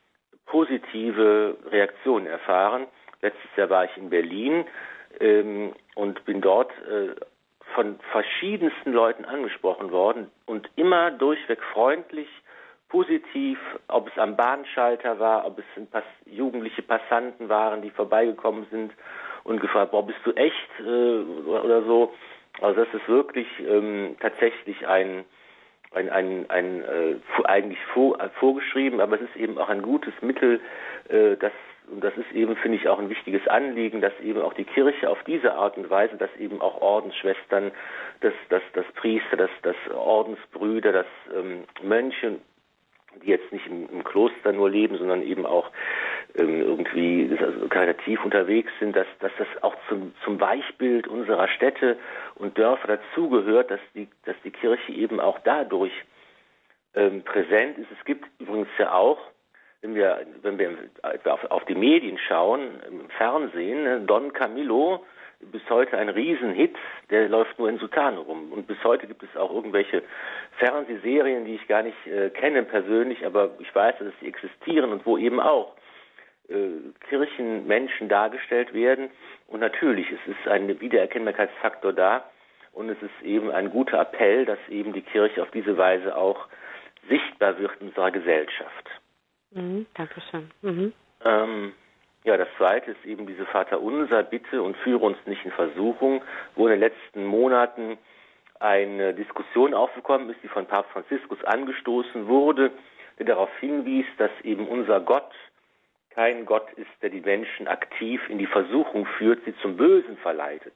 positive Reaktionen erfahren. Letztes Jahr war ich in Berlin ähm, und bin dort äh, von verschiedensten Leuten angesprochen worden und immer durchweg freundlich, positiv, ob es am Bahnschalter war, ob es Pass- jugendliche Passanten waren, die vorbeigekommen sind und gefragt, boah, bist du echt äh, oder so. Also das ist wirklich ähm, tatsächlich ein ein, ein, ein äh, eigentlich vor, äh, vorgeschrieben, aber es ist eben auch ein gutes Mittel, äh, das, und das ist eben, finde ich, auch ein wichtiges Anliegen, dass eben auch die Kirche auf diese Art und Weise, dass eben auch Ordensschwestern, dass, dass, dass Priester, dass, dass Ordensbrüder, dass ähm, Mönche, die jetzt nicht im, im Kloster nur leben, sondern eben auch ähm, irgendwie also karitativ unterwegs sind, dass, dass das auch zum, zum Weichbild unserer Städte und Dörfer dazugehört, dass die, dass die Kirche eben auch dadurch ähm, präsent ist. Es gibt übrigens ja auch, wenn wir, wenn wir auf, auf die Medien schauen, im Fernsehen, ne, Don Camillo, bis heute ein Riesenhit, der läuft nur in Soutane rum. Und bis heute gibt es auch irgendwelche Fernsehserien, die ich gar nicht äh, kenne persönlich, aber ich weiß, dass sie existieren und wo eben auch äh, Kirchenmenschen dargestellt werden. Und natürlich, es ist ein Wiedererkennbarkeitsfaktor da und es ist eben ein guter Appell, dass eben die Kirche auf diese Weise auch sichtbar wird in unserer Gesellschaft. Mhm, Dankeschön. Mhm. Ähm, Ja, das Zweite ist eben diese Vaterunser Bitte und führe uns nicht in Versuchung, wo in den letzten Monaten eine Diskussion aufgekommen ist, die von Papst Franziskus angestoßen wurde, der darauf hinwies, dass eben unser Gott kein Gott ist, der die Menschen aktiv in die Versuchung führt, sie zum Bösen verleitet.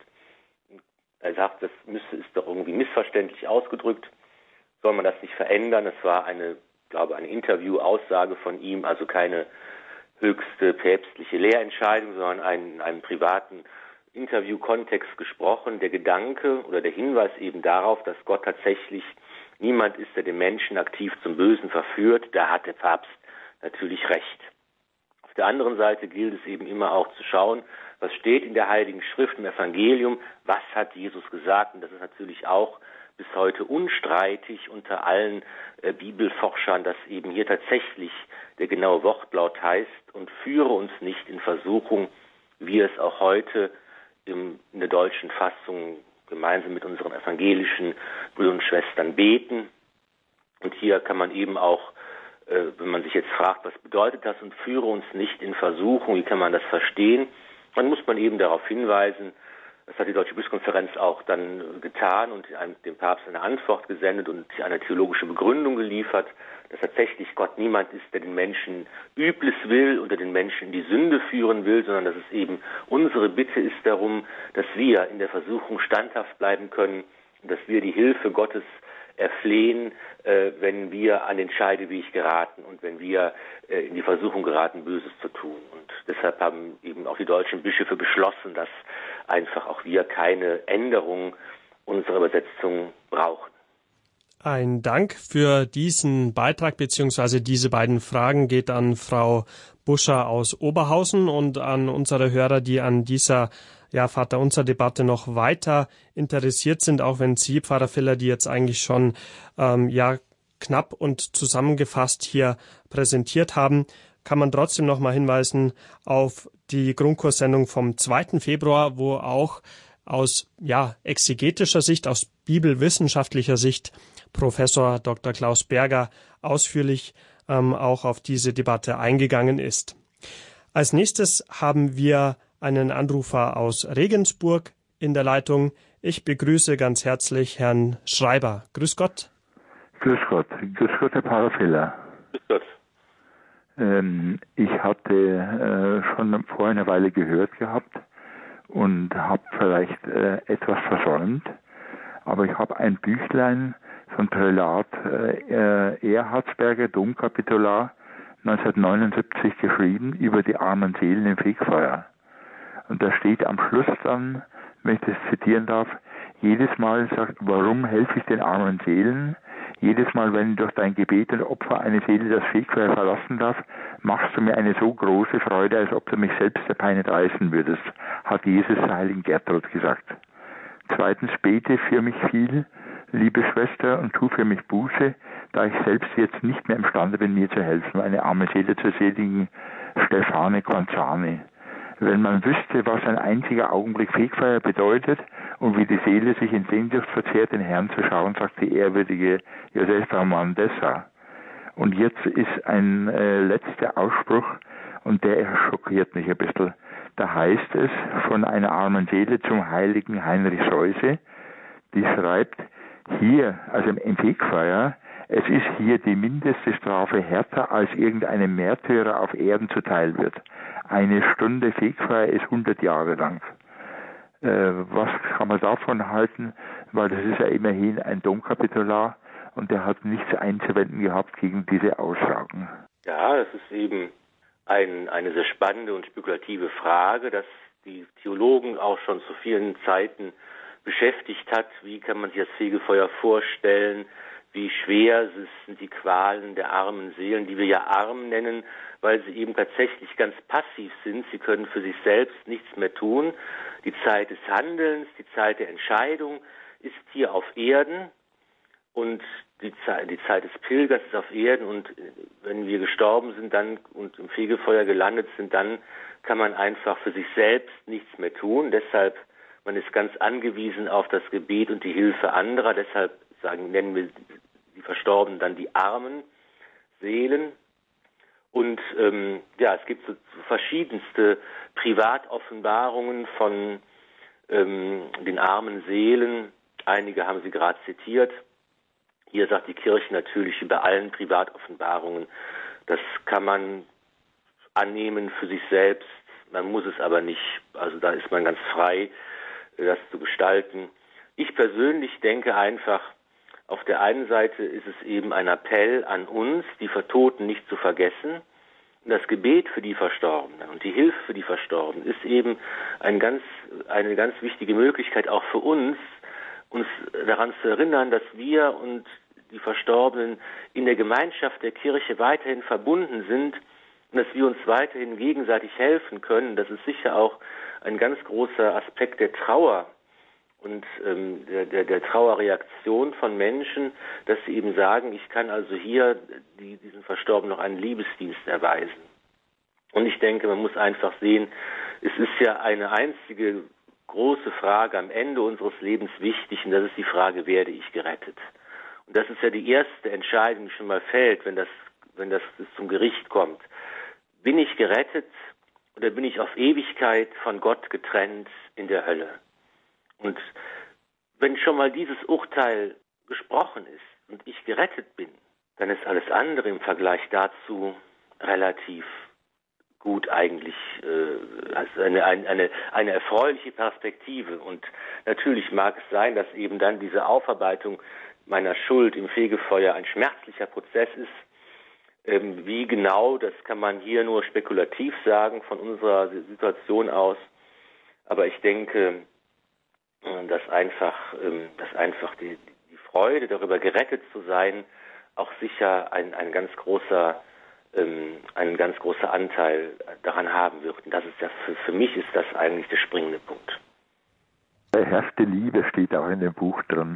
Er sagt, das müsste, ist doch irgendwie missverständlich ausgedrückt. Soll man das nicht verändern? Das war eine, glaube eine Interview-Aussage von ihm, also keine höchste päpstliche Lehrentscheidung, sondern einen, in einem privaten Interview-Kontext gesprochen. Der Gedanke oder der Hinweis eben darauf, dass Gott tatsächlich niemand ist, der den Menschen aktiv zum Bösen verführt, da hat der Papst natürlich recht. Auf der anderen Seite gilt es eben immer auch zu schauen, was steht in der Heiligen Schrift, im Evangelium, was hat Jesus gesagt, und das ist natürlich auch bis heute unstreitig unter allen äh, Bibelforschern, dass eben hier tatsächlich der genaue Wortlaut heißt, und führe uns nicht in Versuchung, wie es auch heute im, in der deutschen Fassung gemeinsam mit unseren evangelischen Brüdern und Schwestern beten. Und hier kann man eben auch, äh, wenn man sich jetzt fragt, was bedeutet das, und führe uns nicht in Versuchung, wie kann man das verstehen, dann muss man eben darauf hinweisen, das hat die Deutsche Bischofskonferenz auch dann getan und dem Papst eine Antwort gesendet und eine theologische Begründung geliefert, dass tatsächlich Gott niemand ist, der den Menschen Übles will oder den Menschen in die Sünde führen will, sondern dass es eben unsere Bitte ist darum, dass wir in der Versuchung standhaft bleiben können und dass wir die Hilfe Gottes erflehen, äh, wenn wir an den Scheideweg geraten und wenn wir äh, in die Versuchung geraten, Böses zu tun. Und deshalb haben eben auch die deutschen Bischöfe beschlossen, dass einfach auch wir keine Änderung unserer Übersetzung brauchen. Ein Dank für diesen Beitrag bzw. diese beiden Fragen geht an Frau Buscher aus Oberhausen und an unsere Hörer, die an dieser ja, Vaterunser-Debatte noch weiter interessiert sind, auch wenn Sie, Pfarrer Filler, die jetzt eigentlich schon ähm, ja knapp und zusammengefasst hier präsentiert haben, kann man trotzdem noch mal hinweisen auf die Grundkurssendung vom zweiten Februar, wo auch aus ja exegetischer Sicht, aus bibelwissenschaftlicher Sicht Professor Doktor Klaus Berger ausführlich ähm, auch auf diese Debatte eingegangen ist. Als nächstes haben wir einen Anrufer aus Regensburg in der Leitung. Ich begrüße ganz herzlich Herrn Schreiber. Grüß Gott. Grüß Gott. Grüß Gott, Herr Pfarrer Filler. Grüß Gott. Ähm, ich hatte äh, schon vor einer Weile gehört gehabt und habe vielleicht äh, etwas versäumt, aber ich habe ein Büchlein von Prälat äh, Erhardsberger, Domkapitular, neunzehnhundertneunundsiebzig geschrieben über die armen Seelen im Fegfeuer. Und da steht am Schluss dann, wenn ich das zitieren darf, jedes Mal sagt, warum helfe ich den armen Seelen? Jedes Mal, wenn durch dein Gebet und Opfer eine Seele das Fegfeuer verlassen darf, machst du mir eine so große Freude, als ob du mich selbst der Pein entreißen würdest, hat Jesus der heiligen Gertrud gesagt. Zweitens, bete für mich viel, liebe Schwester, und tu für mich Buße, da ich selbst jetzt nicht mehr imstande bin, mir zu helfen, eine arme Seele zur seligen Stefane Conzani. Wenn man wüsste, was ein einziger Augenblick Fegfeuer bedeutet und wie die Seele sich in Sehnsucht verzehrt, den Herrn zu schauen, sagt die ehrwürdige Josefa Mandessa. Und jetzt ist ein äh, letzter Ausspruch, und der schockiert mich ein bisschen. Da heißt es von einer armen Seele zum heiligen Heinrich Seuse, die schreibt, hier, also im Fegfeuer, es ist hier die mindeste Strafe härter, als irgendeinem Märtyrer auf Erden zuteil wird. Eine Stunde Fegfeuer ist hundert Jahre lang. Äh, was kann man davon halten? Weil das ist ja immerhin ein Domkapitular und der hat nichts einzuwenden gehabt gegen diese Aussagen. Ja, das ist eben ein, eine sehr spannende und spekulative Frage, dass die Theologen auch schon zu vielen Zeiten beschäftigt hat. Wie kann man sich das Fegefeuer vorstellen? Wie schwer sind die Qualen der armen Seelen, die wir ja arm nennen, weil sie eben tatsächlich ganz passiv sind. Sie können für sich selbst nichts mehr tun. Die Zeit des Handelns, die Zeit der Entscheidung ist hier auf Erden und die Zeit, die Zeit des Pilgers ist auf Erden, und wenn wir gestorben sind dann und im Fegefeuer gelandet sind, dann kann man einfach für sich selbst nichts mehr tun. Deshalb, man ist ganz angewiesen auf das Gebet und die Hilfe anderer. Deshalb sagen, nennen wir die Verstorbenen dann die armen Seelen. Und ähm, ja, es gibt so verschiedenste Privatoffenbarungen von ähm, den armen Seelen. Einige haben Sie gerade zitiert. Hier sagt die Kirche natürlich über allen Privatoffenbarungen, das kann man annehmen für sich selbst. Man muss es aber nicht. Also da ist man ganz frei, das zu gestalten. Ich persönlich denke einfach, auf der einen Seite ist es eben ein Appell an uns, die Vertoten nicht zu vergessen. Das Gebet für die Verstorbenen und die Hilfe für die Verstorbenen ist eben ein ganz, eine ganz wichtige Möglichkeit auch für uns, uns daran zu erinnern, dass wir und die Verstorbenen in der Gemeinschaft der Kirche weiterhin verbunden sind und dass wir uns weiterhin gegenseitig helfen können. Das ist sicher auch ein ganz großer Aspekt der Trauer und ähm, der, der, der Trauerreaktion von Menschen, dass sie eben sagen, ich kann also hier die, diesen Verstorbenen noch einen Liebesdienst erweisen. Und ich denke, man muss einfach sehen, es ist ja eine einzige große Frage am Ende unseres Lebens wichtig, und das ist die Frage, werde ich gerettet? Und das ist ja die erste Entscheidung, die schon mal fällt, wenn das, wenn das zum Gericht kommt. Bin ich gerettet oder bin ich auf Ewigkeit von Gott getrennt in der Hölle? Und wenn schon mal dieses Urteil gesprochen ist und ich gerettet bin, dann ist alles andere im Vergleich dazu relativ gut eigentlich, äh, also eine, eine, eine erfreuliche Perspektive. Und natürlich mag es sein, dass eben dann diese Aufarbeitung meiner Schuld im Fegefeuer ein schmerzlicher Prozess ist. Ähm, wie genau, das kann man hier nur spekulativ sagen von unserer Situation aus. Aber ich denke, dass einfach, dass einfach die, die Freude darüber, gerettet zu sein, auch sicher ein, ein ganz großer, ein ganz großer Anteil daran haben wird. Und das ist ja für, für mich ist das eigentlich der springende Punkt. Erste Liebe steht auch in dem Buch drin.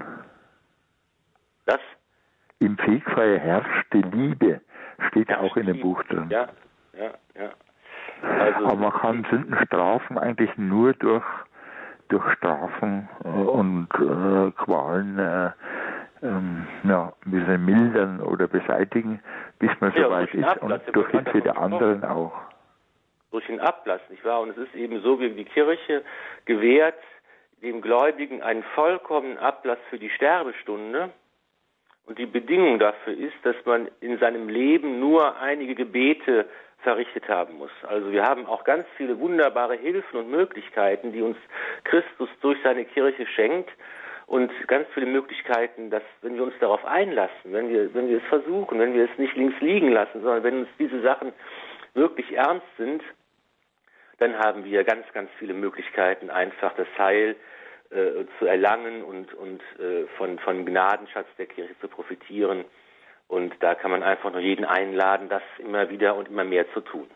Das? Im Fegefeuer herrschte Liebe steht herrschte auch in dem Liebe. Buch drin. Ja, ja, ja. Also, aber man kann Sünden strafen eigentlich nur durch durch Strafen und äh, Qualen äh, ähm, ja, ein bisschen mildern oder beseitigen, bis man ja, soweit ist. Ablass, und durch Hilfe der anderen auch. Durch den Ablass, nicht wahr? Und es ist eben so, wie die Kirche gewährt dem Gläubigen einen vollkommenen Ablass für die Sterbestunde. Und die Bedingung dafür ist, dass man in seinem Leben nur einige Gebete verrichtet haben muss. Also wir haben auch ganz viele wunderbare Hilfen und Möglichkeiten, die uns Christus durch seine Kirche schenkt, und ganz viele Möglichkeiten, dass, wenn wir uns darauf einlassen, wenn wir, wenn wir es versuchen, wenn wir es nicht links liegen lassen, sondern wenn uns diese Sachen wirklich ernst sind, dann haben wir ganz, ganz viele Möglichkeiten, einfach das Heil äh, zu erlangen und, und äh, von, von Gnadenschatz der Kirche zu profitieren. Und da kann man einfach nur jeden einladen, das immer wieder und immer mehr zu tun.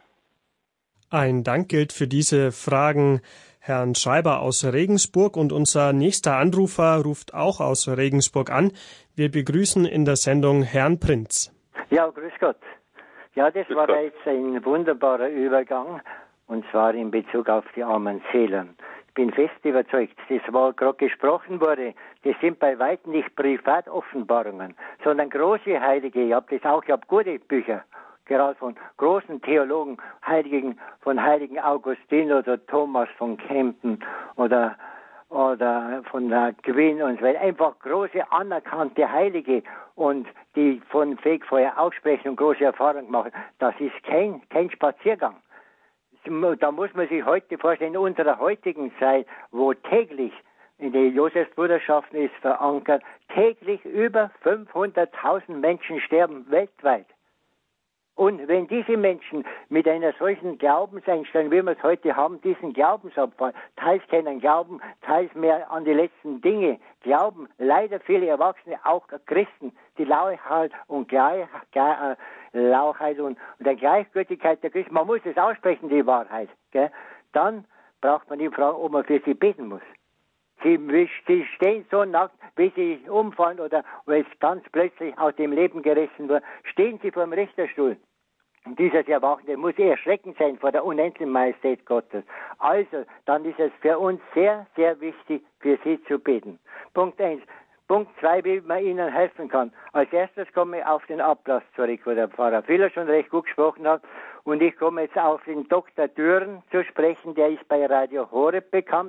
Ein Dank gilt für diese Fragen Herrn Schreiber aus Regensburg, und unser nächster Anrufer ruft auch aus Regensburg an. Wir begrüßen in der Sendung Herrn Prinz. Ja, grüß Gott. Ja, das grüß war Gott. jetzt ein wunderbarer Übergang, und zwar in Bezug auf die armen Seelen. Ich bin fest überzeugt, das, was gerade gesprochen wurde, das sind bei weitem nicht Privatoffenbarungen, sondern große Heilige. Ich habe das auch, ich habe gute Bücher, gerade von großen Theologen, Heiligen, von Heiligen Augustin oder Thomas von Kempen oder, oder von der Queen und so weiter. Einfach große, anerkannte Heilige, und die von Fegefeuer aussprechen und große Erfahrungen machen. Das ist kein, kein Spaziergang. Da muss man sich heute vorstellen, in unserer heutigen Zeit, wo täglich in den Josefsbruderschaften ist verankert, täglich über fünfhunderttausend Menschen sterben weltweit. Und wenn diese Menschen mit einer solchen Glaubenseinstellung, wie wir es heute haben, diesen Glaubensabfall, teils keinen Glauben, teils mehr an die letzten Dinge glauben, leider viele Erwachsene, auch Christen, die Lauchheit und Gleich, Gleich, äh, Lauchheit und, und der Gleichgültigkeit der Christen, man muss es aussprechen, die Wahrheit, gell? Dann braucht man die Frage, ob man für sie beten muss. Sie, sie stehen so nackt, wie sie umfallen oder weil es ganz plötzlich aus dem Leben gerissen wird, stehen sie vor dem Richterstuhl. Und dieses Erwachen muss erschreckend sein vor der unendlichen Majestät Gottes. Also, dann ist es für uns sehr, sehr wichtig, für sie zu beten. Punkt eins. Punkt zwei, wie man ihnen helfen kann. Als erstes komme ich auf den Ablass zurück, wo der Pfarrer Filler schon recht gut gesprochen hat. Und ich komme jetzt auf den Doktor Düren zu sprechen, der ist bei Radio Horeb bekannt.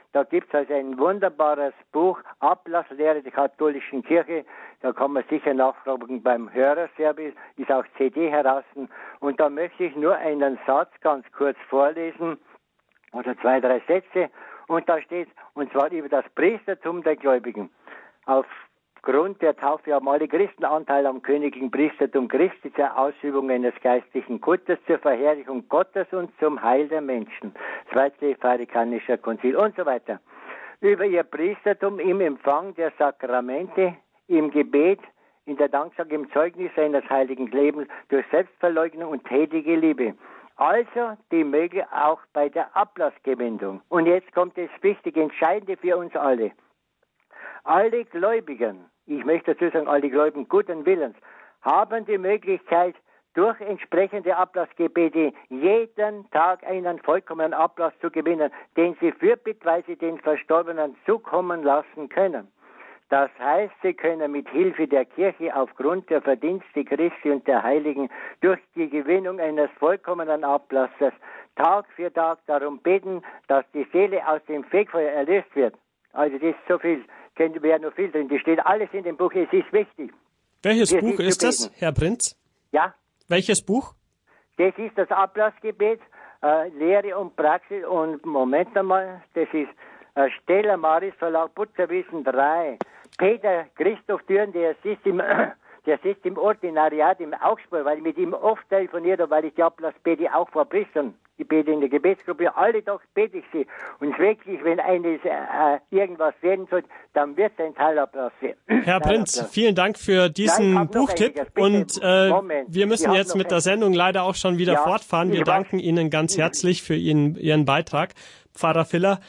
Da gibt es also ein wunderbares Buch, Ablasslehre der katholischen Kirche. Da kann man sicher nachfragen beim Hörerservice, ist auch C D heraus. Und da möchte ich nur einen Satz ganz kurz vorlesen, oder zwei, drei Sätze. Und da steht, und zwar über das Priestertum der Gläubigen. Aufgrund der Taufe haben alle Christen Anteil am königlichen Priestertum Christi zur Ausübung eines geistlichen Kultes, zur Verherrlichung Gottes und zum Heil der Menschen. Zweite Vatikanische Konzil und so weiter. Über ihr Priestertum im Empfang der Sakramente, im Gebet, in der Danksage, im Zeugnis seines heiligen Lebens, durch Selbstverleugnung und tätige Liebe. Also die Möge auch bei der Ablassgewendung. Und jetzt kommt das wichtige, entscheidende für uns alle. Alle Gläubigen, ich möchte dazu sagen, alle Gläubigen guten Willens, haben die Möglichkeit, durch entsprechende Ablassgebete jeden Tag einen vollkommenen Ablass zu gewinnen, den sie fürbittweise den Verstorbenen zukommen lassen können. Das heißt, sie können mit Hilfe der Kirche aufgrund der Verdienste Christi und der Heiligen durch die Gewinnung eines vollkommenen Ablasses Tag für Tag darum beten, dass die Seele aus dem Fegfeuer erlöst wird. Also das ist so viel, können wir noch viel drin. Das steht alles in dem Buch, es ist wichtig. Welches Hier Buch ist das, Herr Prinz? Ja. Welches Buch? Das ist das Ablassgebet, äh, Lehre und Praxis. Und Moment einmal, das ist äh, Stella Maris Verlag Putzerwissen drei. Peter Christoph Düren, der sitzt im, der sitzt im Ordinariat in Augsburg, weil ich mit ihm oft telefoniert habe, weil ich die Ablassbete auch vor Priestern, ich bete in der Gebetsgruppe, alle Tage bete ich sie. Und wirklich, wenn eines äh, irgendwas werden soll, dann wird es ein Teilablass werden. Herr Prinz, vielen Dank für diesen Nein, Buchtipp. Und äh, wir müssen jetzt mit der Sendung leider auch schon wieder ja, fortfahren. Wir danken Ihnen ganz herzlich für Ihren, Ihren Beitrag, Pfarrer Viller.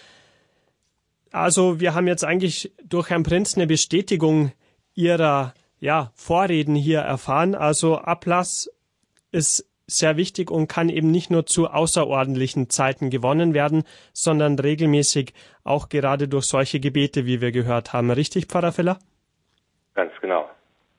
Also wir haben jetzt eigentlich durch Herrn Prinz eine Bestätigung Ihrer ja, Vorreden hier erfahren. Also Ablass ist sehr wichtig und kann eben nicht nur zu außerordentlichen Zeiten gewonnen werden, sondern regelmäßig auch gerade durch solche Gebete, wie wir gehört haben. Richtig, Pfarrer Viller? Ganz genau.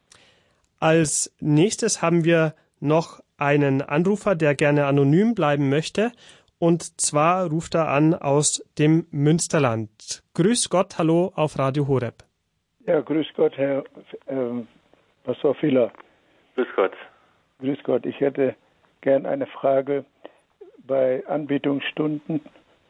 Als nächstes haben wir noch einen Anrufer, der gerne anonym bleiben möchte. Und zwar ruft er an aus dem Münsterland. Grüß Gott, hallo auf Radio Horeb. Ja, grüß Gott, Herr äh, Pastor Viller. Grüß Gott. Grüß Gott, ich hätte gern eine Frage bei Anbetungsstunden.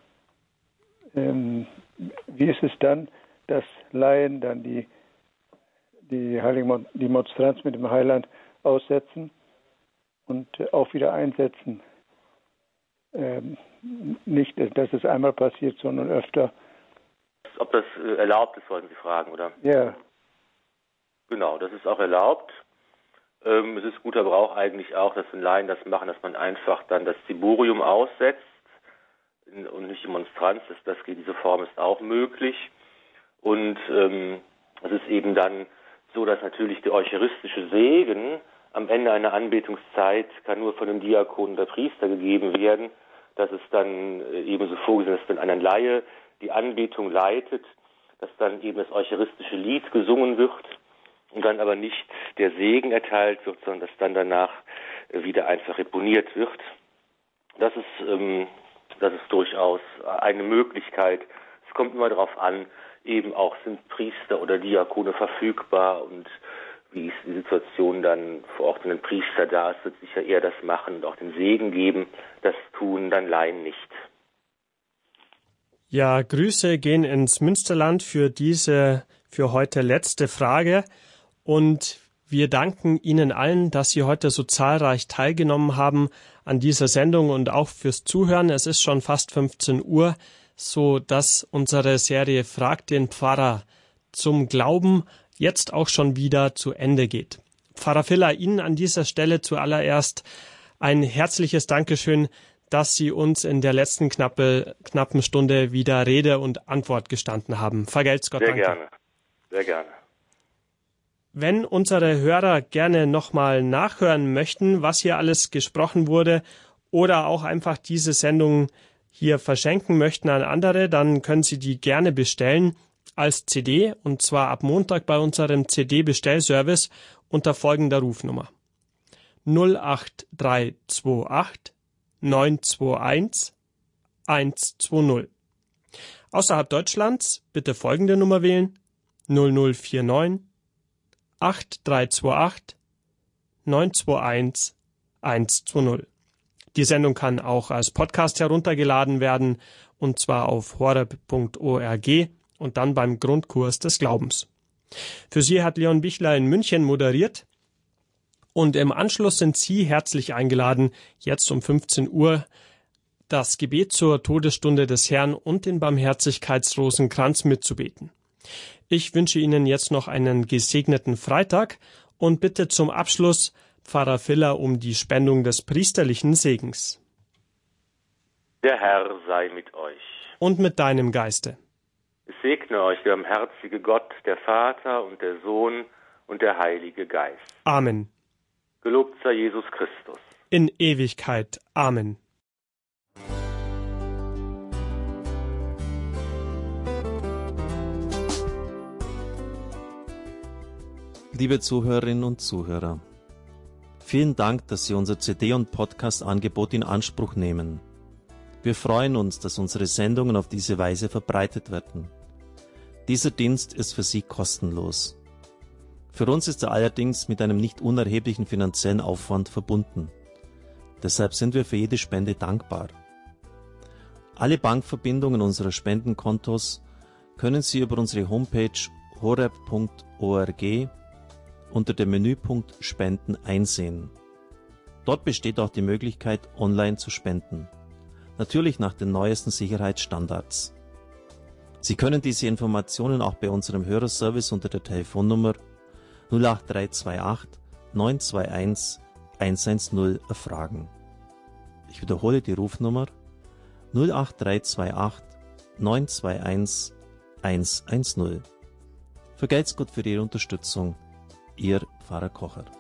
Ähm, wie ist es dann, dass Laien dann die, die, Heilige, die Monstranz mit dem Heiland aussetzen und auch wieder einsetzen? Ähm, nicht, dass es einmal passiert, sondern öfter. Ob das äh, erlaubt ist, wollten Sie fragen, oder? Ja. Genau, das ist auch erlaubt. Ähm, es ist guter Brauch eigentlich auch, dass wenn Laien das machen, dass man einfach dann das Ziburium aussetzt in, und nicht die Monstranz. Das, das geht, diese Form ist auch möglich. Und ähm, es ist eben dann so, dass natürlich der eucharistische Segen am Ende einer Anbetungszeit kann nur von dem Diakon oder Priester gegeben werden. Das ist dann ebenso vorgesehen, dass dann ein Laie die Anbetung leitet, dass dann eben das eucharistische Lied gesungen wird und dann aber nicht der Segen erteilt wird, sondern dass dann danach wieder einfach reponiert wird. Das ist, ähm, das ist durchaus eine Möglichkeit. Es kommt immer darauf an, eben auch sind Priester oder Diakone verfügbar und wie ist die Situation dann vor Ort, wenn ein Priester da ist, wird sicher eher das machen und auch den Segen geben. Das tun dann Laien nicht. Ja, Grüße gehen ins Münsterland für diese für heute letzte Frage. Und wir danken Ihnen allen, dass Sie heute so zahlreich teilgenommen haben an dieser Sendung und auch fürs Zuhören. Es ist schon fast fünfzehn Uhr, so dass unsere Serie Fragt den Pfarrer zum Glauben jetzt auch schon wieder zu Ende geht. Pfarrer Viller, Ihnen an dieser Stelle zuallererst ein herzliches Dankeschön, dass Sie uns in der letzten knappe, knappen Stunde wieder Rede und Antwort gestanden haben. Vergelt's Gott, Sehr danke. gerne, sehr gerne. Wenn unsere Hörer gerne nochmal nachhören möchten, was hier alles gesprochen wurde oder auch einfach diese Sendung hier verschenken möchten an andere, dann können Sie die gerne bestellen als C D, und zwar ab Montag bei unserem C D-Bestellservice unter folgender Rufnummer null acht drei zwei acht neun zwei eins eins zwei null. Außerhalb Deutschlands bitte folgende Nummer wählen: null null vier neun acht drei zwei acht neun zwei eins eins zwei null. Die Sendung kann auch als Podcast heruntergeladen werden, und zwar auf horeb punkt org und dann beim Grundkurs des Glaubens. Für Sie hat Leon Bichler in München moderiert, und im Anschluss sind Sie herzlich eingeladen, jetzt um fünfzehn Uhr das Gebet zur Todesstunde des Herrn und den Barmherzigkeitsrosenkranz mitzubeten. Ich wünsche Ihnen jetzt noch einen gesegneten Freitag und bitte zum Abschluss Pfarrer Filler um die Spendung des priesterlichen Segens. Der Herr sei mit euch. Und mit deinem Geiste. Es segne euch der barmherzige Gott, der Vater und der Sohn und der Heilige Geist. Amen. Gelobt sei Jesus Christus. In Ewigkeit. Amen. Liebe Zuhörerinnen und Zuhörer, vielen Dank, dass Sie unser C D- und Podcast-Angebot in Anspruch nehmen. Wir freuen uns, dass unsere Sendungen auf diese Weise verbreitet werden. Dieser Dienst ist für Sie kostenlos. Für uns ist er allerdings mit einem nicht unerheblichen finanziellen Aufwand verbunden. Deshalb sind wir für jede Spende dankbar. Alle Bankverbindungen unserer Spendenkontos können Sie über unsere Homepage horeb punkt org unter dem Menüpunkt Spenden einsehen. Dort besteht auch die Möglichkeit, online zu spenden. Natürlich nach den neuesten Sicherheitsstandards. Sie können diese Informationen auch bei unserem Hörerservice unter der Telefonnummer null acht drei zwei acht neun zwei eins eins eins null erfragen. Ich wiederhole die Rufnummer null acht drei zwei acht neun zwei eins eins eins null. Vergelt's Gott für Ihre Unterstützung. Ihr Pfarrer Kocher.